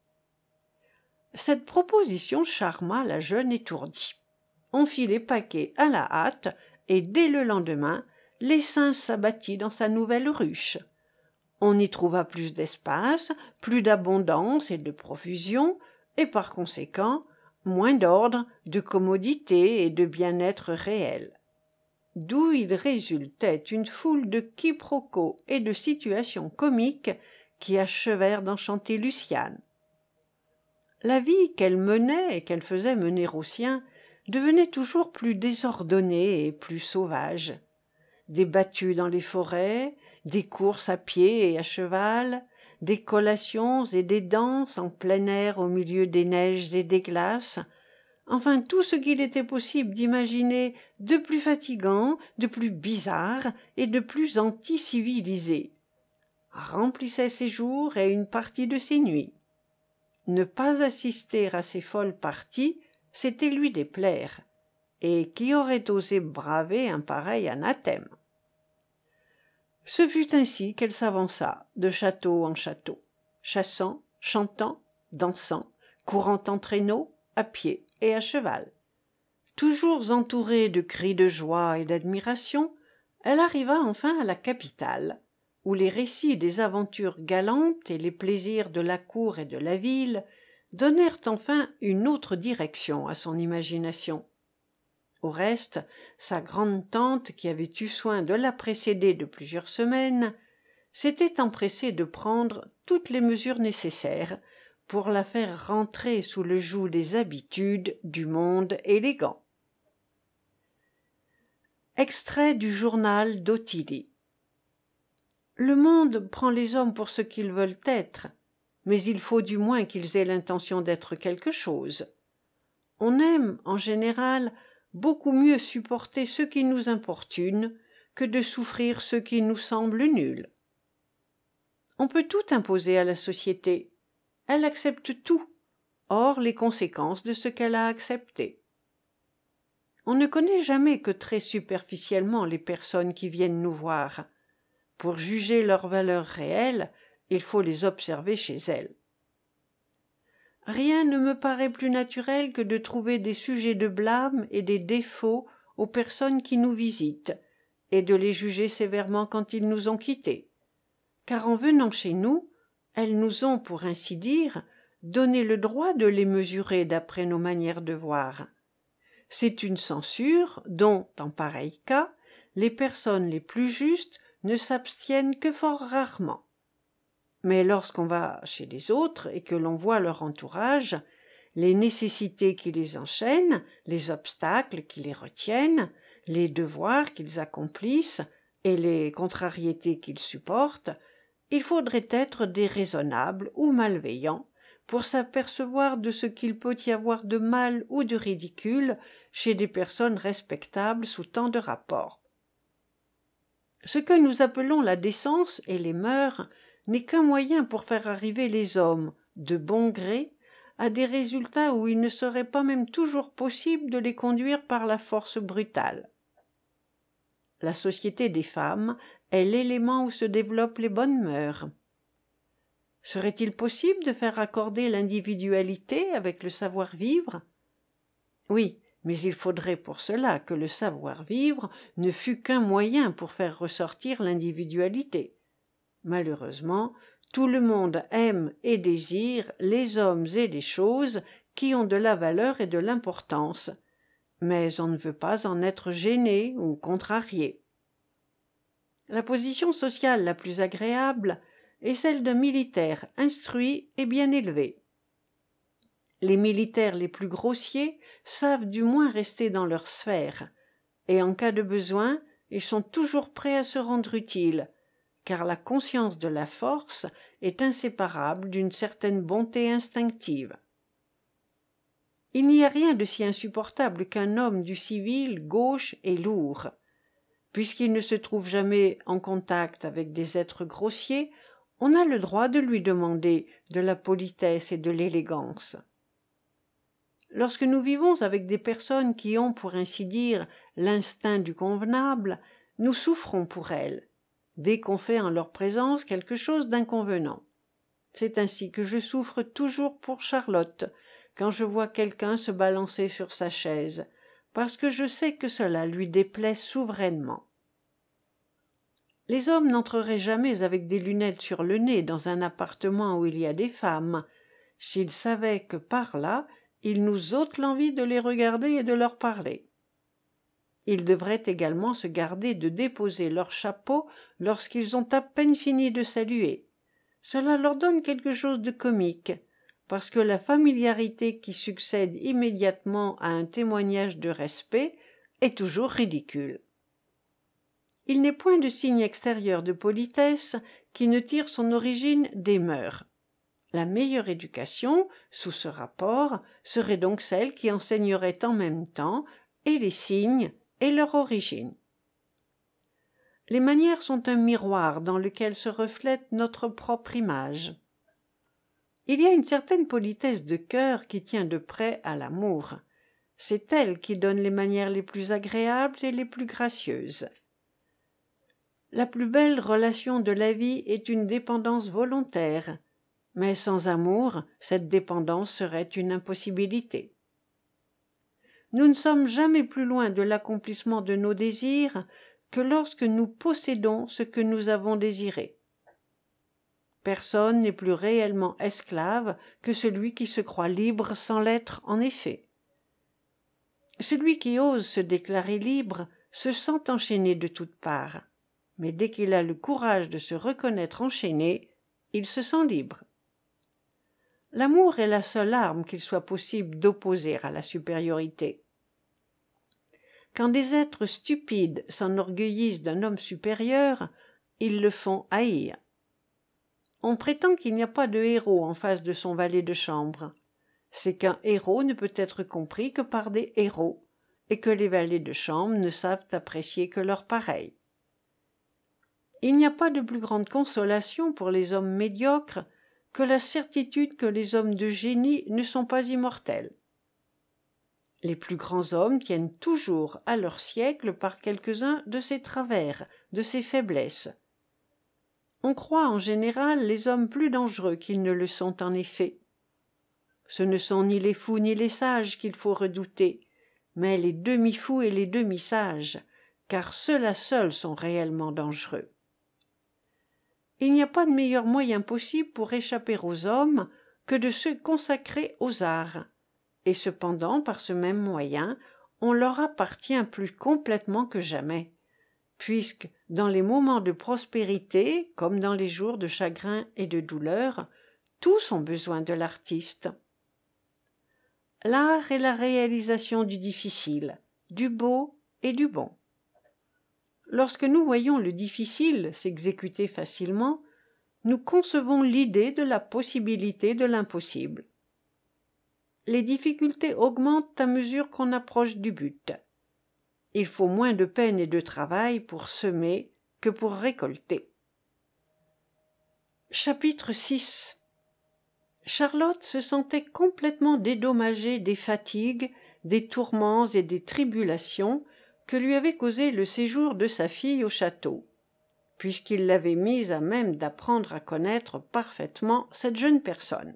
Cette proposition charma la jeune étourdie. On fit les paquets à la hâte, et dès le lendemain, l'essaim s'abattit dans sa nouvelle ruche. On y trouva plus d'espace, plus d'abondance et de profusion, et par conséquent, moins d'ordre, de commodité et de bien-être réel. D'où il résultait une foule de quiproquos et de situations comiques qui achevèrent d'enchanter Luciane. La vie qu'elle menait et qu'elle faisait mener aux siens devenait toujours plus désordonnée et plus sauvage. Des battues dans les forêts, des courses à pied et à cheval, des collations et des danses en plein air au milieu des neiges et des glaces, enfin tout ce qu'il était possible d'imaginer de plus fatigant, de plus bizarre et de plus anti-civilisé, remplissait ses jours et une partie de ses nuits. Ne pas assister à ces folles parties, c'était lui déplaire, et qui aurait osé braver un pareil anathème? Ce fut ainsi qu'elle s'avança de château en château, chassant, chantant, dansant, courant en traîneau, à pied et à cheval. Toujours entourée de cris de joie et d'admiration, elle arriva enfin à la capitale, où les récits des aventures galantes et les plaisirs de la cour et de la ville donnèrent enfin une autre direction à son imagination. Au reste, sa grande-tante, qui avait eu soin de la précéder de plusieurs semaines, s'était empressée de prendre toutes les mesures nécessaires pour la faire rentrer sous le joug des habitudes du monde élégant. Extrait du journal d'Ottilie. Le monde prend les hommes pour ce qu'ils veulent être, mais il faut du moins qu'ils aient l'intention d'être quelque chose. On aime, en général, beaucoup mieux supporter ce qui nous importune que de souffrir ce qui nous semble nul. On peut tout imposer à la société. Elle accepte tout, hors les conséquences de ce qu'elle a accepté. On ne connaît jamais que très superficiellement les personnes qui viennent nous voir. Pour juger leur valeur réelle, il faut les observer chez elles. Rien ne me paraît plus naturel que de trouver des sujets de blâme et des défauts aux personnes qui nous visitent, et de les juger sévèrement quand ils nous ont quittés. Car en venant chez nous, elles nous ont, pour ainsi dire, donné le droit de les mesurer d'après nos manières de voir. C'est une censure dont, en pareil cas, les personnes les plus justes ne s'abstiennent que fort rarement. Mais lorsqu'on va chez les autres et que l'on voit leur entourage, les nécessités qui les enchaînent, les obstacles qui les retiennent, les devoirs qu'ils accomplissent et les contrariétés qu'ils supportent, il faudrait être déraisonnable ou malveillant pour s'apercevoir de ce qu'il peut y avoir de mal ou de ridicule chez des personnes respectables sous tant de rapports. Ce que nous appelons la décence et les mœurs n'est qu'un moyen pour faire arriver les hommes, de bon gré, à des résultats où il ne serait pas même toujours possible de les conduire par la force brutale. La société des femmes est l'élément où se développent les bonnes mœurs. Serait-il possible de faire accorder l'individualité avec le savoir-vivre? Oui, mais il faudrait pour cela que le savoir-vivre ne fût qu'un moyen pour faire ressortir l'individualité. Malheureusement, tout le monde aime et désire les hommes et les choses qui ont de la valeur et de l'importance, mais on ne veut pas en être gêné ou contrarié. La position sociale la plus agréable est celle d'un militaire instruit et bien élevé. Les militaires les plus grossiers savent du moins rester dans leur sphère, et en cas de besoin, ils sont toujours prêts à se rendre utiles, car la conscience de la force est inséparable d'une certaine bonté instinctive. Il n'y a rien de si insupportable qu'un homme du civil gauche et lourd. Puisqu'il ne se trouve jamais en contact avec des êtres grossiers, on a le droit de lui demander de la politesse et de l'élégance. Lorsque nous vivons avec des personnes qui ont, pour ainsi dire, l'instinct du convenable, nous souffrons pour elles, dès qu'on fait en leur présence quelque chose d'inconvenant. C'est ainsi que je souffre toujours pour Charlotte, quand je vois quelqu'un se balancer sur sa chaise, parce que je sais que cela lui déplaît souverainement. Les hommes n'entreraient jamais avec des lunettes sur le nez dans un appartement où il y a des femmes, s'ils savaient que par là, ils nous ôtent l'envie de les regarder et de leur parler. Ils devraient également se garder de déposer leur chapeau lorsqu'ils ont à peine fini de saluer. Cela leur donne quelque chose de comique, parce que la familiarité qui succède immédiatement à un témoignage de respect est toujours ridicule. Il n'est point de signe extérieur de politesse qui ne tire son origine des mœurs. La meilleure éducation, sous ce rapport, serait donc celle qui enseignerait en même temps et les signes et leur origine. Les manières sont un miroir dans lequel se reflète notre propre image. Il y a une certaine politesse de cœur qui tient de près à l'amour. C'est elle qui donne les manières les plus agréables et les plus gracieuses. La plus belle relation de la vie est une dépendance volontaire, mais sans amour, cette dépendance serait une impossibilité. Nous ne sommes jamais plus loin de l'accomplissement de nos désirs que lorsque nous possédons ce que nous avons désiré. Personne n'est plus réellement esclave que celui qui se croit libre sans l'être en effet. Celui qui ose se déclarer libre se sent enchaîné de toutes parts, mais dès qu'il a le courage de se reconnaître enchaîné, il se sent libre. L'amour est la seule arme qu'il soit possible d'opposer à la supériorité. Quand des êtres stupides s'enorgueillissent d'un homme supérieur, ils le font haïr. On prétend qu'il n'y a pas de héros en face de son valet de chambre. C'est qu'un héros ne peut être compris que par des héros, et que les valets de chambre ne savent apprécier que leur pareil. Il n'y a pas de plus grande consolation pour les hommes médiocres que la certitude que les hommes de génie ne sont pas immortels. Les plus grands hommes tiennent toujours à leur siècle par quelques-uns de ses travers, de ses faiblesses. On croit en général les hommes plus dangereux qu'ils ne le sont en effet. Ce ne sont ni les fous ni les sages qu'il faut redouter, mais les demi-fous et les demi-sages, car ceux-là seuls sont réellement dangereux. Il n'y a pas de meilleur moyen possible pour échapper aux hommes que de se consacrer aux arts, et cependant, par ce même moyen, on leur appartient plus complètement que jamais, puisque, dans les moments de prospérité, comme dans les jours de chagrin et de douleur, tous ont besoin de l'artiste. L'art est la réalisation du difficile, du beau et du bon. Lorsque nous voyons le difficile s'exécuter facilement, nous concevons l'idée de la possibilité de l'impossible. Les difficultés augmentent à mesure qu'on approche du but. Il faut moins de peine et de travail pour semer que pour récolter. Chapitre 6. Charlotte se sentait complètement dédommagée des fatigues, des tourments et des tribulations que lui avait causé le séjour de sa fille au château, puisqu'il l'avait mise à même d'apprendre à connaître parfaitement cette jeune personne.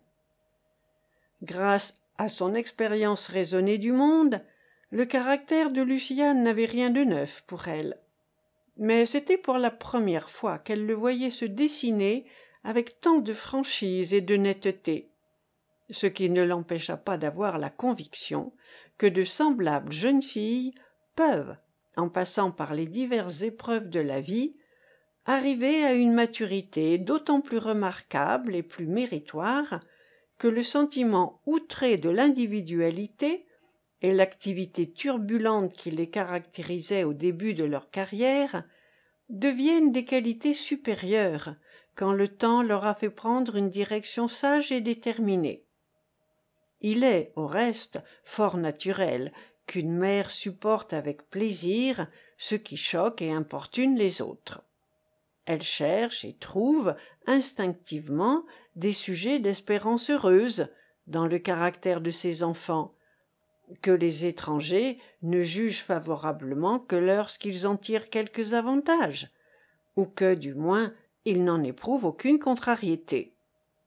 Grâce à son expérience raisonnée du monde, le caractère de Luciane n'avait rien de neuf pour elle. Mais c'était pour la première fois qu'elle le voyait se dessiner avec tant de franchise et de netteté, ce qui ne l'empêcha pas d'avoir la conviction que de semblables jeunes filles peuvent, en passant par les diverses épreuves de la vie, arriver à une maturité d'autant plus remarquable et plus méritoire que le sentiment outré de l'individualité et l'activité turbulente qui les caractérisait au début de leur carrière deviennent des qualités supérieures quand le temps leur a fait prendre une direction sage et déterminée. Il est, au reste, fort naturel qu'une mère supporte avec plaisir ce qui choque et importune les autres. Elle cherche et trouve instinctivement des sujets d'espérance heureuse dans le caractère de ses enfants, que les étrangers ne jugent favorablement que lorsqu'ils en tirent quelques avantages, ou que, du moins, ils n'en éprouvent aucune contrariété.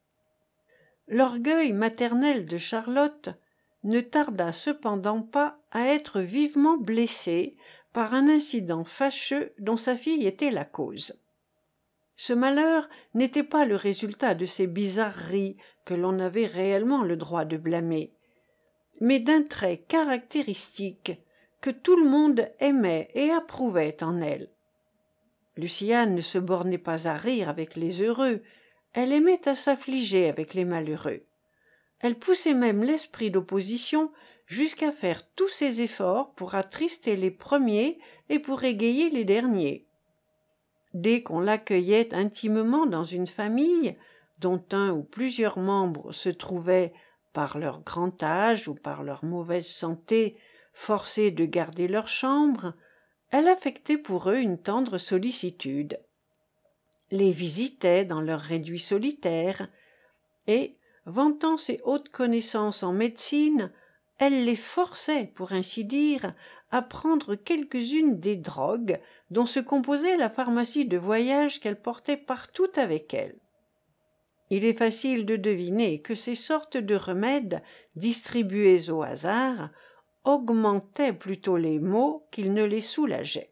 L'orgueil maternel de Charlotte ne tarda cependant pas à être vivement blessé par un incident fâcheux dont sa fille était la cause. Ce malheur n'était pas le résultat de ces bizarreries que l'on avait réellement le droit de blâmer, mais d'un trait caractéristique que tout le monde aimait et approuvait en elle. Luciane ne se bornait pas à rire avec les heureux, elle aimait à s'affliger avec les malheureux. Elle poussait même l'esprit d'opposition jusqu'à faire tous ses efforts pour attrister les premiers et pour égayer les derniers. Dès qu'on l'accueillait intimement dans une famille, dont un ou plusieurs membres se trouvaient, par leur grand âge ou par leur mauvaise santé, forcés de garder leur chambre, elle affectait pour eux une tendre sollicitude, les visitait dans leur réduit solitaire, et, vantant ses hautes connaissances en médecine, elle les forçait, pour ainsi dire, à prendre quelques-unes des drogues dont se composait la pharmacie de voyage qu'elle portait partout avec elle. Il est facile de deviner que ces sortes de remèdes, distribués au hasard, augmentaient plutôt les maux qu'ils ne les soulageaient.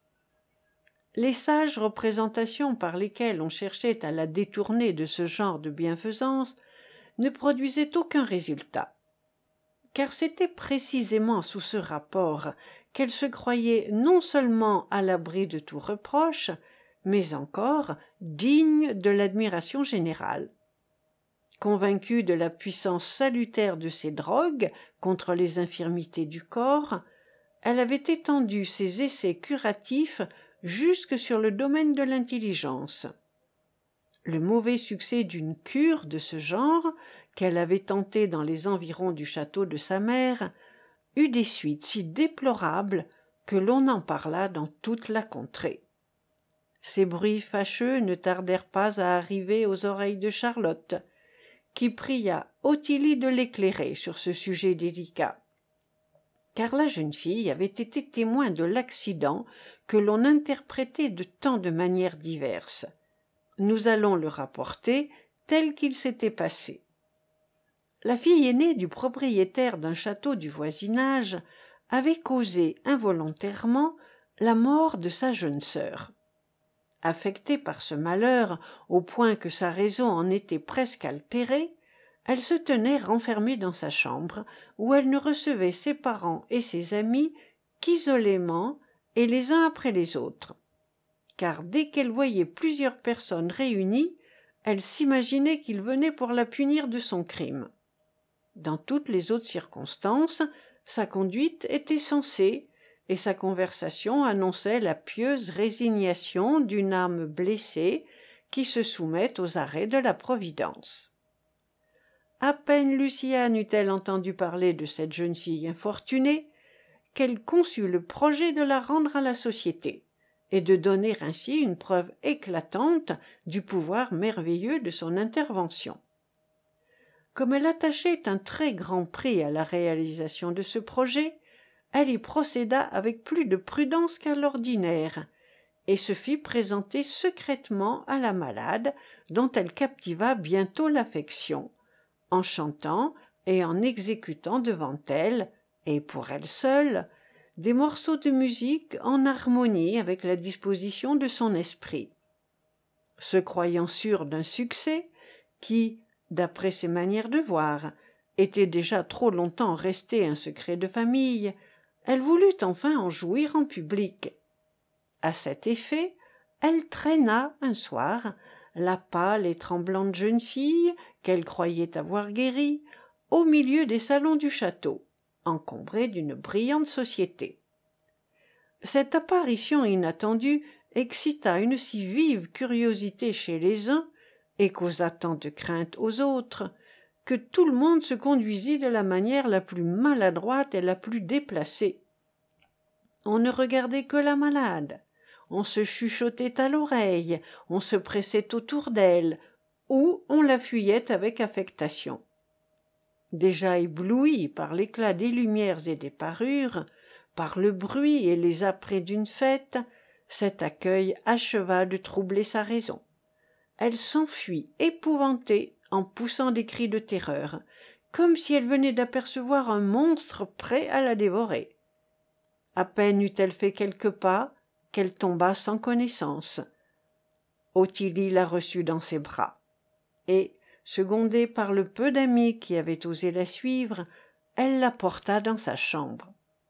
Les sages représentations par lesquelles on cherchait à la détourner de ce genre de bienfaisance ne produisaient aucun résultat, car c'était précisément sous ce rapport qu'elle se croyait non seulement à l'abri de tout reproche, mais encore digne de l'admiration générale. Convaincue de la puissance salutaire de ces drogues contre les infirmités du corps, elle avait étendu ses essais curatifs jusque sur le domaine de l'intelligence. Le mauvais succès d'une cure de ce genre, qu'elle avait tentée dans les environs du château de sa mère, eut des suites si déplorables que l'on en parla dans toute la contrée. Ces bruits fâcheux ne tardèrent pas à arriver aux oreilles de Charlotte, qui pria Ottilie de l'éclairer sur ce sujet délicat. car la jeune fille avait été témoin de l'accident que l'on interprétait de tant de manières diverses. Nous allons le rapporter tel qu'il s'était passé. La fille aînée du propriétaire d'un château du voisinage avait causé involontairement la mort de sa jeune sœur. Affectée par ce malheur au point que sa raison en était presque altérée, elle se tenait renfermée dans sa chambre, où elle ne recevait ses parents et ses amis qu'isolément et les uns après les autres. Car dès qu'elle voyait plusieurs personnes réunies, elle s'imaginait qu'ils venaient pour la punir de son crime. Dans toutes les autres circonstances, sa conduite était sensée, et sa conversation annonçait la pieuse résignation d'une âme blessée qui se soumet aux arrêts de la Providence. À peine Luciane eut-elle entendu parler de cette jeune fille infortunée, qu'elle conçut le projet de la rendre à la société, et de donner ainsi une preuve éclatante du pouvoir merveilleux de son intervention. Comme elle attachait un très grand prix à la réalisation de ce projet, elle y procéda avec plus de prudence qu'à l'ordinaire, et se fit présenter secrètement à la malade, dont elle captiva bientôt l'affection, en chantant et en exécutant devant elle, et pour elle seule, des morceaux de musique en harmonie avec la disposition de son esprit. Se croyant sûre d'un succès, qui, d'après ses manières de voir, était déjà trop longtemps resté un secret de famille, elle voulut enfin en jouir en public. À cet effet, elle traîna un soir la pâle et tremblante jeune fille, qu'elle croyait avoir guérie, au milieu des salons du château, encombrés d'une brillante société. Cette apparition inattendue excita une si vive curiosité chez les uns, et causa tant de crainte aux autres, que tout le monde se conduisit de la manière la plus maladroite et la plus déplacée. On ne regardait que la malade, on se chuchotait à l'oreille, on se pressait autour d'elle, ou on la fuyait avec affectation. Déjà éblouie par l'éclat des lumières et des parures, par le bruit et les apprêts d'une fête, cet accueil acheva de troubler sa raison. Elle s'enfuit épouvantée en poussant des cris de terreur, comme si elle venait d'apercevoir un monstre prêt à la dévorer. À peine eut-elle fait quelques pas qu'elle tomba sans connaissance. Ottilie la reçut dans ses bras, et, secondée par le peu d'amis qui avaient osé la suivre, elle la porta dans sa chambre.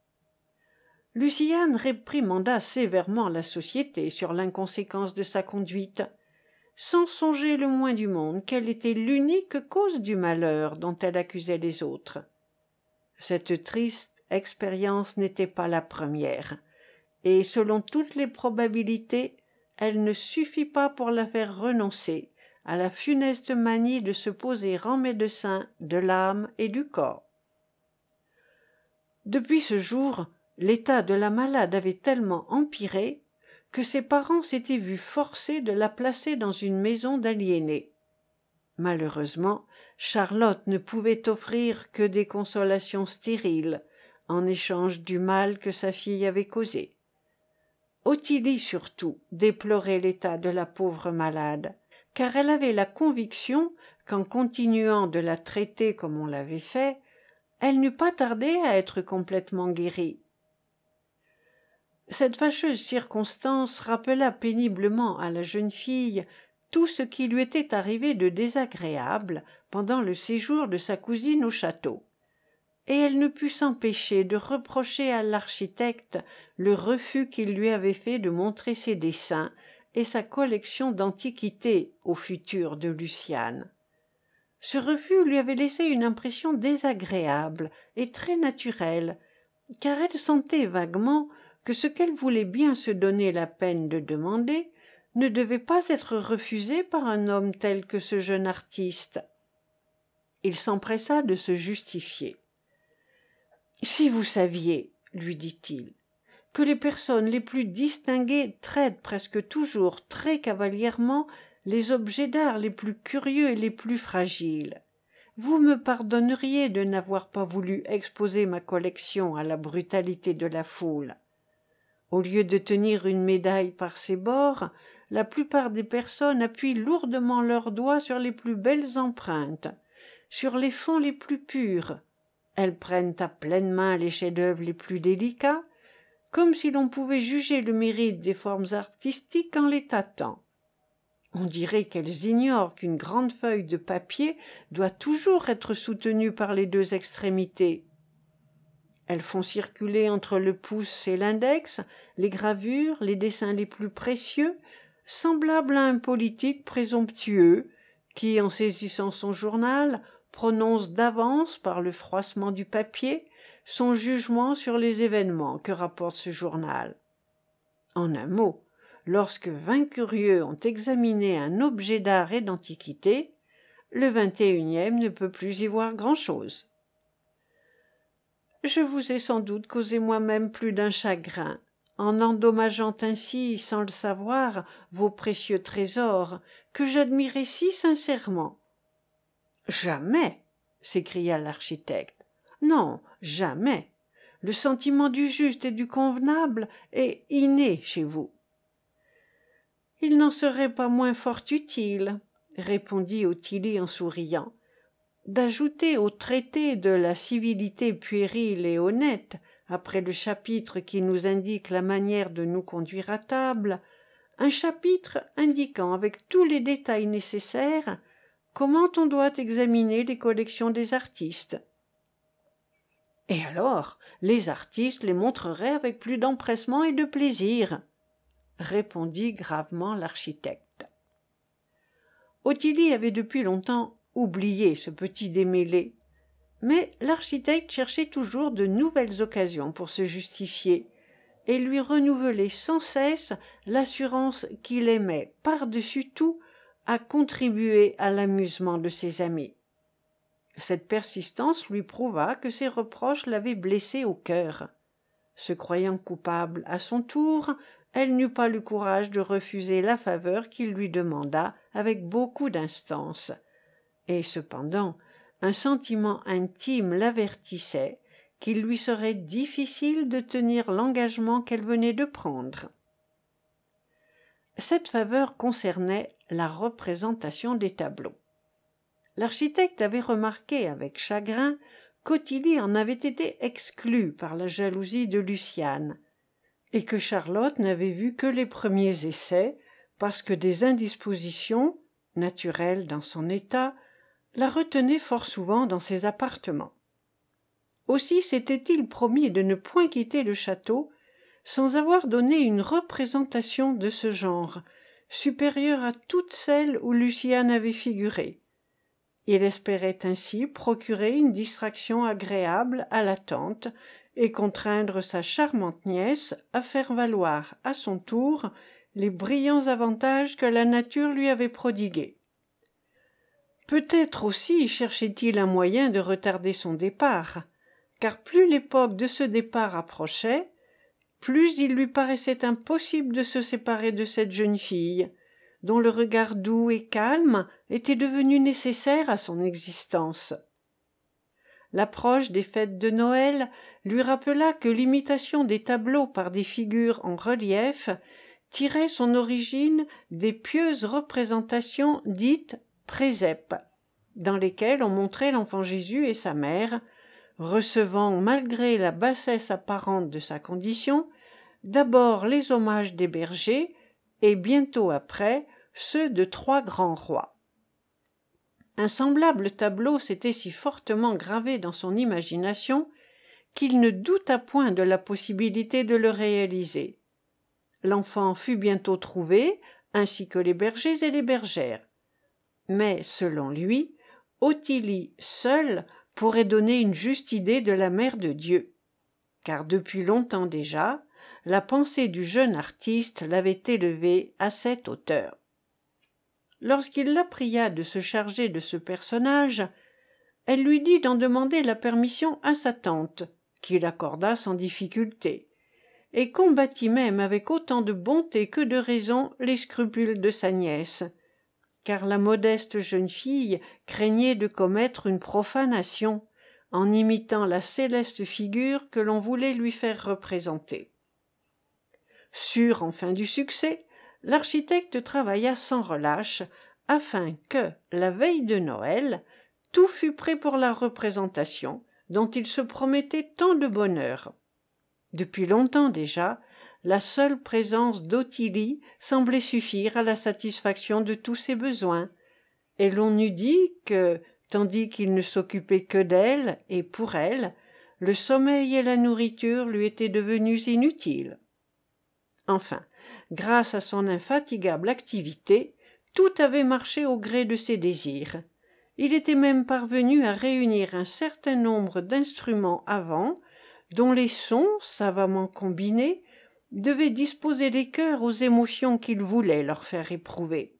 Luciane réprimanda sévèrement la société sur l'inconséquence de sa conduite, sans songer le moins du monde qu'elle était l'unique cause du malheur dont elle accusait les autres. Cette triste expérience n'était pas la première, et selon toutes les probabilités, elle ne suffit pas pour la faire renoncer à la funeste manie de se poser en médecin de l'âme et du corps. Depuis ce jour, l'état de la malade avait tellement empiré que ses parents s'étaient vus forcés de la placer dans une maison d'aliénés. Malheureusement, Charlotte ne pouvait offrir que des consolations stériles, en échange du mal que sa fille avait causé. Ottilie surtout déplorait l'état de la pauvre malade, car elle avait la conviction qu'en continuant de la traiter comme on l'avait fait, elle n'eût pas tardé à être complètement guérie. Cette fâcheuse circonstance rappela péniblement à la jeune fille tout ce qui lui était arrivé de désagréable pendant le séjour de sa cousine au château, et elle ne put s'empêcher de reprocher à l'architecte le refus qu'il lui avait fait de montrer ses dessins et sa collection d'antiquités au futur de Luciane. Ce refus lui avait laissé une impression désagréable et très naturelle, car elle sentait vaguement que ce qu'elle voulait bien se donner la peine de demander ne devait pas être refusé par un homme tel que ce jeune artiste. Il s'empressa de se justifier. « Si vous saviez, lui dit-il, que les personnes les plus distinguées traitent presque toujours très cavalièrement les objets d'art les plus curieux et les plus fragiles, vous me pardonneriez de n'avoir pas voulu exposer ma collection à la brutalité de la foule. Au lieu de tenir une médaille par ses bords, la plupart des personnes appuient lourdement leurs doigts sur les plus belles empreintes, sur les fonds les plus purs. Elles prennent à pleine main les chefs-d'œuvre les plus délicats, comme si l'on pouvait juger le mérite des formes artistiques en les tâtant. On dirait qu'elles ignorent qu'une grande feuille de papier doit toujours être soutenue par les deux extrémités. Elles font circuler entre le pouce et l'index les gravures, les dessins les plus précieux, semblables à un politique présomptueux qui, en saisissant son journal, prononce d'avance par le froissement du papier son jugement sur les événements que rapporte ce journal. En un mot, lorsque 20 curieux ont examiné un objet d'art et d'antiquité, le 21e ne peut plus y voir grand-chose. Je vous ai sans doute causé moi-même plus d'un chagrin, en endommageant ainsi, sans le savoir, vos précieux trésors, que j'admirais si sincèrement. « Jamais !» s'écria l'architecte. « Non, jamais. Le sentiment du juste et du convenable est inné chez vous. » « Il n'en serait pas moins fort utile, » répondit Ottilie en souriant, « d'ajouter au traité de la civilité puérile et honnête, après le chapitre qui nous indique la manière de nous conduire à table, un chapitre indiquant avec tous les détails nécessaires comment on doit examiner les collections des artistes. Et alors, les artistes les montreraient avec plus d'empressement et de plaisir, répondit gravement l'architecte. Ottilie avait depuis longtemps oublié ce petit démêlé, mais l'architecte cherchait toujours de nouvelles occasions pour se justifier et lui renouveler sans cesse l'assurance qu'il aimait par-dessus tout à contribuer à l'amusement de ses amis. Cette persistance lui prouva que ses reproches l'avaient blessé au cœur. Se croyant coupable à son tour, elle n'eut pas le courage de refuser la faveur qu'il lui demanda avec beaucoup d'instance. Et cependant, un sentiment intime l'avertissait qu'il lui serait difficile de tenir l'engagement qu'elle venait de prendre. Cette faveur concernait la représentation des tableaux. L'architecte avait remarqué avec chagrin qu'Ottilie en avait été exclue par la jalousie de Luciane, et que Charlotte n'avait vu que les premiers essais, parce que des indispositions, naturelles dans son état, la retenaient fort souvent dans ses appartements. Aussi s'était-il promis de ne point quitter le château sans avoir donné une représentation de ce genre, supérieure à toutes celles où Luciane avait figuré. Il espérait ainsi procurer une distraction agréable à la tante et contraindre sa charmante nièce à faire valoir à son tour les brillants avantages que la nature lui avait prodigués. Peut-être aussi cherchait-il un moyen de retarder son départ, car plus l'époque de ce départ approchait, plus il lui paraissait impossible de se séparer de cette jeune fille, dont le regard doux et calme était devenu nécessaire à son existence. L'approche des fêtes de Noël lui rappela que l'imitation des tableaux par des figures en relief tirait son origine des pieuses représentations dites présèpes, dans lesquelles on montrait l'enfant Jésus et sa mère, recevant, malgré la bassesse apparente de sa condition, d'abord les hommages des bergers et bientôt après ceux de 3 grands rois. Un semblable tableau s'était si fortement gravé dans son imagination qu'il ne douta point de la possibilité de le réaliser. L'enfant fut bientôt trouvé, ainsi que les bergers et les bergères. Mais, selon lui, Ottilie seule pourrait donner une juste idée de la Mère de Dieu, car depuis longtemps déjà, la pensée du jeune artiste l'avait élevé à cette hauteur. Lorsqu'il la pria de se charger de ce personnage, elle lui dit d'en demander la permission à sa tante, qui l'accorda sans difficulté, et combattit même avec autant de bonté que de raison les scrupules de sa nièce, car la modeste jeune fille craignait de commettre une profanation en imitant la céleste figure que l'on voulait lui faire représenter. Sûr enfin du succès, l'architecte travailla sans relâche afin que, la veille de Noël, tout fût prêt pour la représentation, dont il se promettait tant de bonheur. Depuis longtemps déjà, la seule présence d'Ottilie semblait suffire à la satisfaction de tous ses besoins, et l'on eût dit que, tandis qu'il ne s'occupait que d'elle et pour elle, le sommeil et la nourriture lui étaient devenus inutiles. Enfin, grâce à son infatigable activité, tout avait marché au gré de ses désirs. Il était même parvenu à réunir un certain nombre d'instruments avant, dont les sons, savamment combinés, devaient disposer les cœurs aux émotions qu'il voulait leur faire éprouver.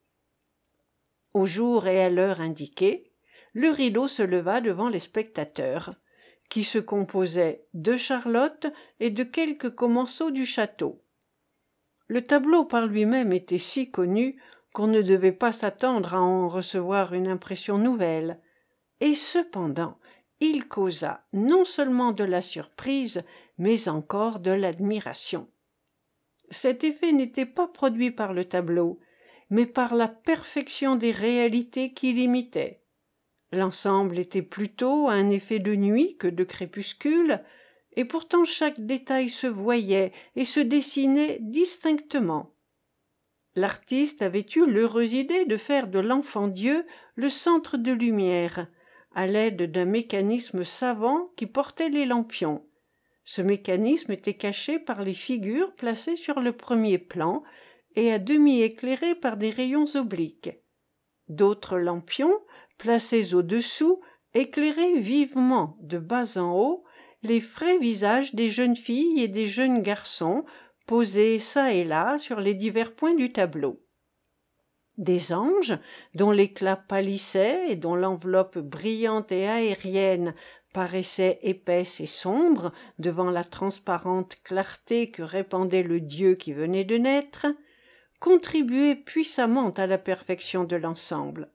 Au jour et à l'heure indiquée, le rideau se leva devant les spectateurs, qui se composaient de Charlotte et de quelques commensaux du château. Le tableau par lui-même était si connu qu'on ne devait pas s'attendre à en recevoir une impression nouvelle, et cependant il causa non seulement de la surprise, mais encore de l'admiration. Cet effet n'était pas produit par le tableau, mais par la perfection des réalités qu'il imitait. L'ensemble était plutôt un effet de nuit que de crépuscule, et pourtant chaque détail se voyait et se dessinait distinctement. L'artiste avait eu l'heureuse idée de faire de l'enfant Dieu le centre de lumière, à l'aide d'un mécanisme savant qui portait les lampions. Ce mécanisme était caché par les figures placées sur le premier plan et à demi éclairées par des rayons obliques. D'autres lampions, placés au-dessous, éclairaient vivement, de bas en haut, les frais visages des jeunes filles et des jeunes garçons posés çà et là sur les divers points du tableau. Des anges, dont l'éclat pâlissait et dont l'enveloppe brillante et aérienne paraissait épaisse et sombre devant la transparente clarté que répandait le Dieu qui venait de naître, contribuaient puissamment à la perfection de l'ensemble.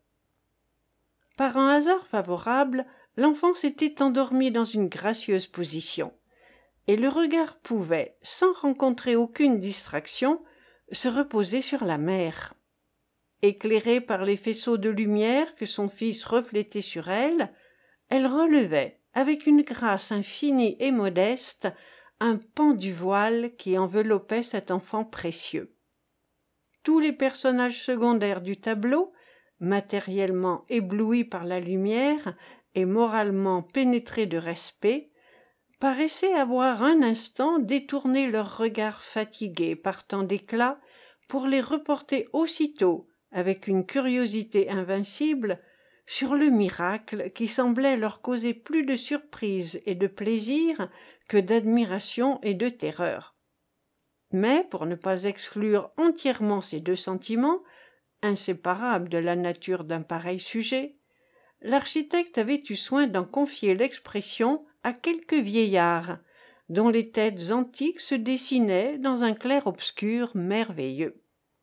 Par un hasard favorable, l'enfant s'était endormi dans une gracieuse position, et le regard pouvait, sans rencontrer aucune distraction, se reposer sur la mère. Éclairée par les faisceaux de lumière que son fils reflétait sur elle, elle relevait, avec une grâce infinie et modeste, un pan du voile qui enveloppait cet enfant précieux. Tous les personnages secondaires du tableau, matériellement éblouis par la lumière et moralement pénétrés de respect, paraissaient avoir un instant détourné leurs regards fatigués par tant d'éclat pour les reporter aussitôt, avec une curiosité invincible, sur le miracle qui semblait leur causer plus de surprise et de plaisir que d'admiration et de terreur. Mais, pour ne pas exclure entièrement ces deux sentiments, inséparables de la nature d'un pareil sujet, l'architecte avait eu soin d'en confier l'expression à quelques vieillards, dont les têtes antiques se dessinaient dans un clair-obscur merveilleux.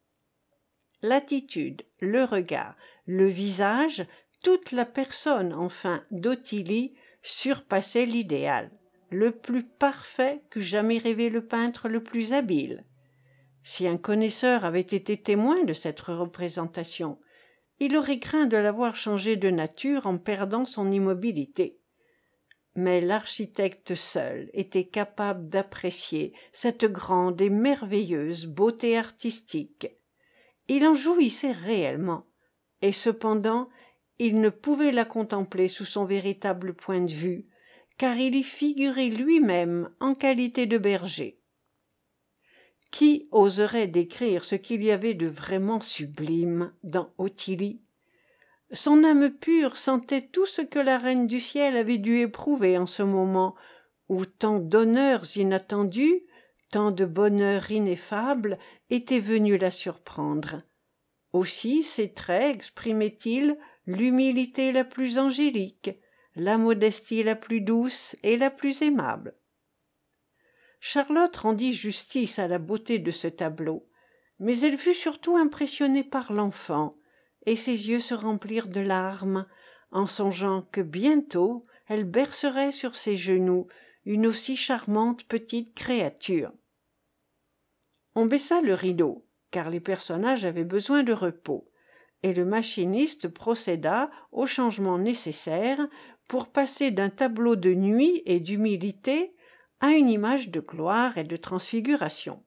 L'attitude, le regard, le visage, toute la personne, enfin, d'Ottilie surpassait l'idéal, le plus parfait qu'eût jamais rêvé le peintre le plus habile. Si un connaisseur avait été témoin de cette représentation, il aurait craint de la voir changer de nature en perdant son immobilité. Mais l'architecte seul était capable d'apprécier cette grande et merveilleuse beauté artistique. Il en jouissait réellement, et cependant il ne pouvait la contempler sous son véritable point de vue, car il y figurait lui-même en qualité de berger. Qui oserait décrire ce qu'il y avait de vraiment sublime dans Ottilie? Son âme pure sentait tout ce que la reine du ciel avait dû éprouver en ce moment où tant d'honneurs inattendus, tant de bonheur ineffable étaient venus la surprendre. Aussi ses traits exprimaient-ils l'humilité la plus angélique, la modestie la plus douce et la plus aimable. Charlotte rendit justice à la beauté de ce tableau, mais elle fut surtout impressionnée par l'enfant, et ses yeux se remplirent de larmes, en songeant que bientôt elle bercerait sur ses genoux une aussi charmante petite créature. On baissa le rideau, car les personnages avaient besoin de repos, et le machiniste procéda aux changements nécessaires pour passer d'un tableau de nuit et d'humilité à une image de gloire et de transfiguration.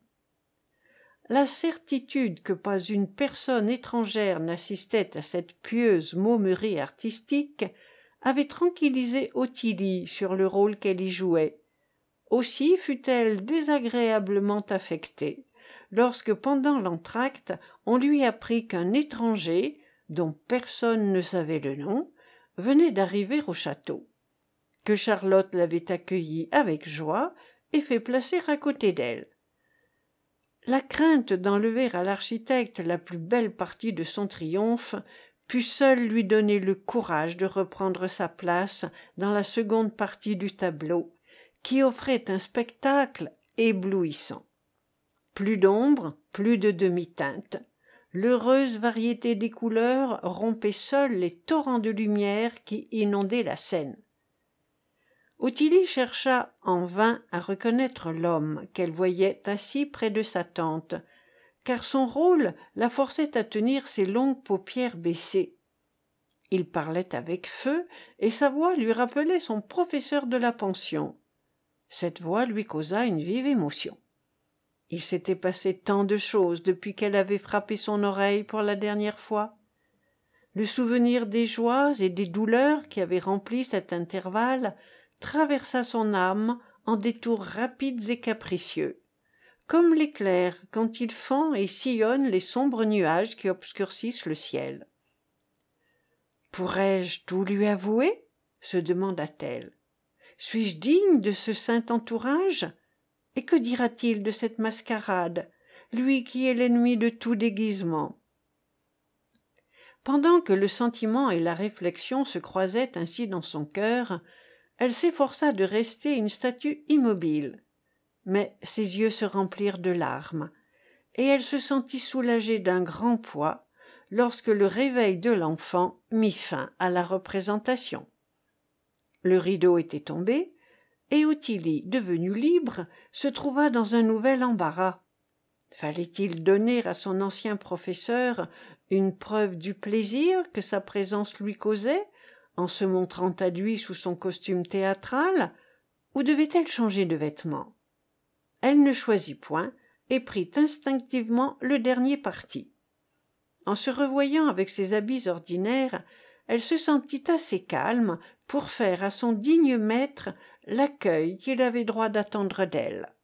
La certitude que pas une personne étrangère n'assistait à cette pieuse momerie artistique avait tranquillisé Ottilie sur le rôle qu'elle y jouait. Aussi fut-elle désagréablement affectée lorsque pendant l'entr'acte on lui apprit qu'un étranger, dont personne ne savait le nom, venait d'arriver au château, que Charlotte l'avait accueilli avec joie et fait placer à côté d'elle. La crainte d'enlever à l'architecte la plus belle partie de son triomphe put seule lui donner le courage de reprendre sa place dans la seconde partie du tableau, qui offrait un spectacle éblouissant. Plus d'ombre, plus de demi-teinte. L'heureuse variété des couleurs rompait seule les torrents de lumière qui inondaient la scène. Ottilie chercha en vain à reconnaître l'homme qu'elle voyait assis près de sa tante, car son rôle la forçait à tenir ses longues paupières baissées. Il parlait avec feu, et sa voix lui rappelait son professeur de la pension. Cette voix lui causa une vive émotion. Il s'était passé tant de choses depuis qu'elle avait frappé son oreille pour la dernière fois. Le souvenir des joies et des douleurs qui avaient rempli cet intervalle traversa son âme en détours rapides et capricieux, comme l'éclair quand il fend et sillonne les sombres nuages qui obscurcissent le ciel. « Pourrais-je tout lui avouer ?» se demanda-t-elle. « Suis-je digne de ce saint entourage ? Et que dira-t-il de cette mascarade, lui qui est l'ennemi de tout déguisement ?» Pendant que le sentiment et la réflexion se croisaient ainsi dans son cœur, elle s'efforça de rester une statue immobile. Mais ses yeux se remplirent de larmes, et elle se sentit soulagée d'un grand poids lorsque le réveil de l'enfant mit fin à la représentation. Le rideau était tombé, et Ottilie, devenue libre, se trouva dans un nouvel embarras. Fallait-il donner à son ancien professeur une preuve du plaisir que sa présence lui causait, en se montrant à lui sous son costume théâtral, ou devait-elle changer de vêtements? Elle ne choisit point et prit instinctivement le dernier parti. En se revoyant avec ses habits ordinaires, elle se sentit assez calme pour faire à son digne maître l'accueil qu'il avait droit d'attendre d'elle.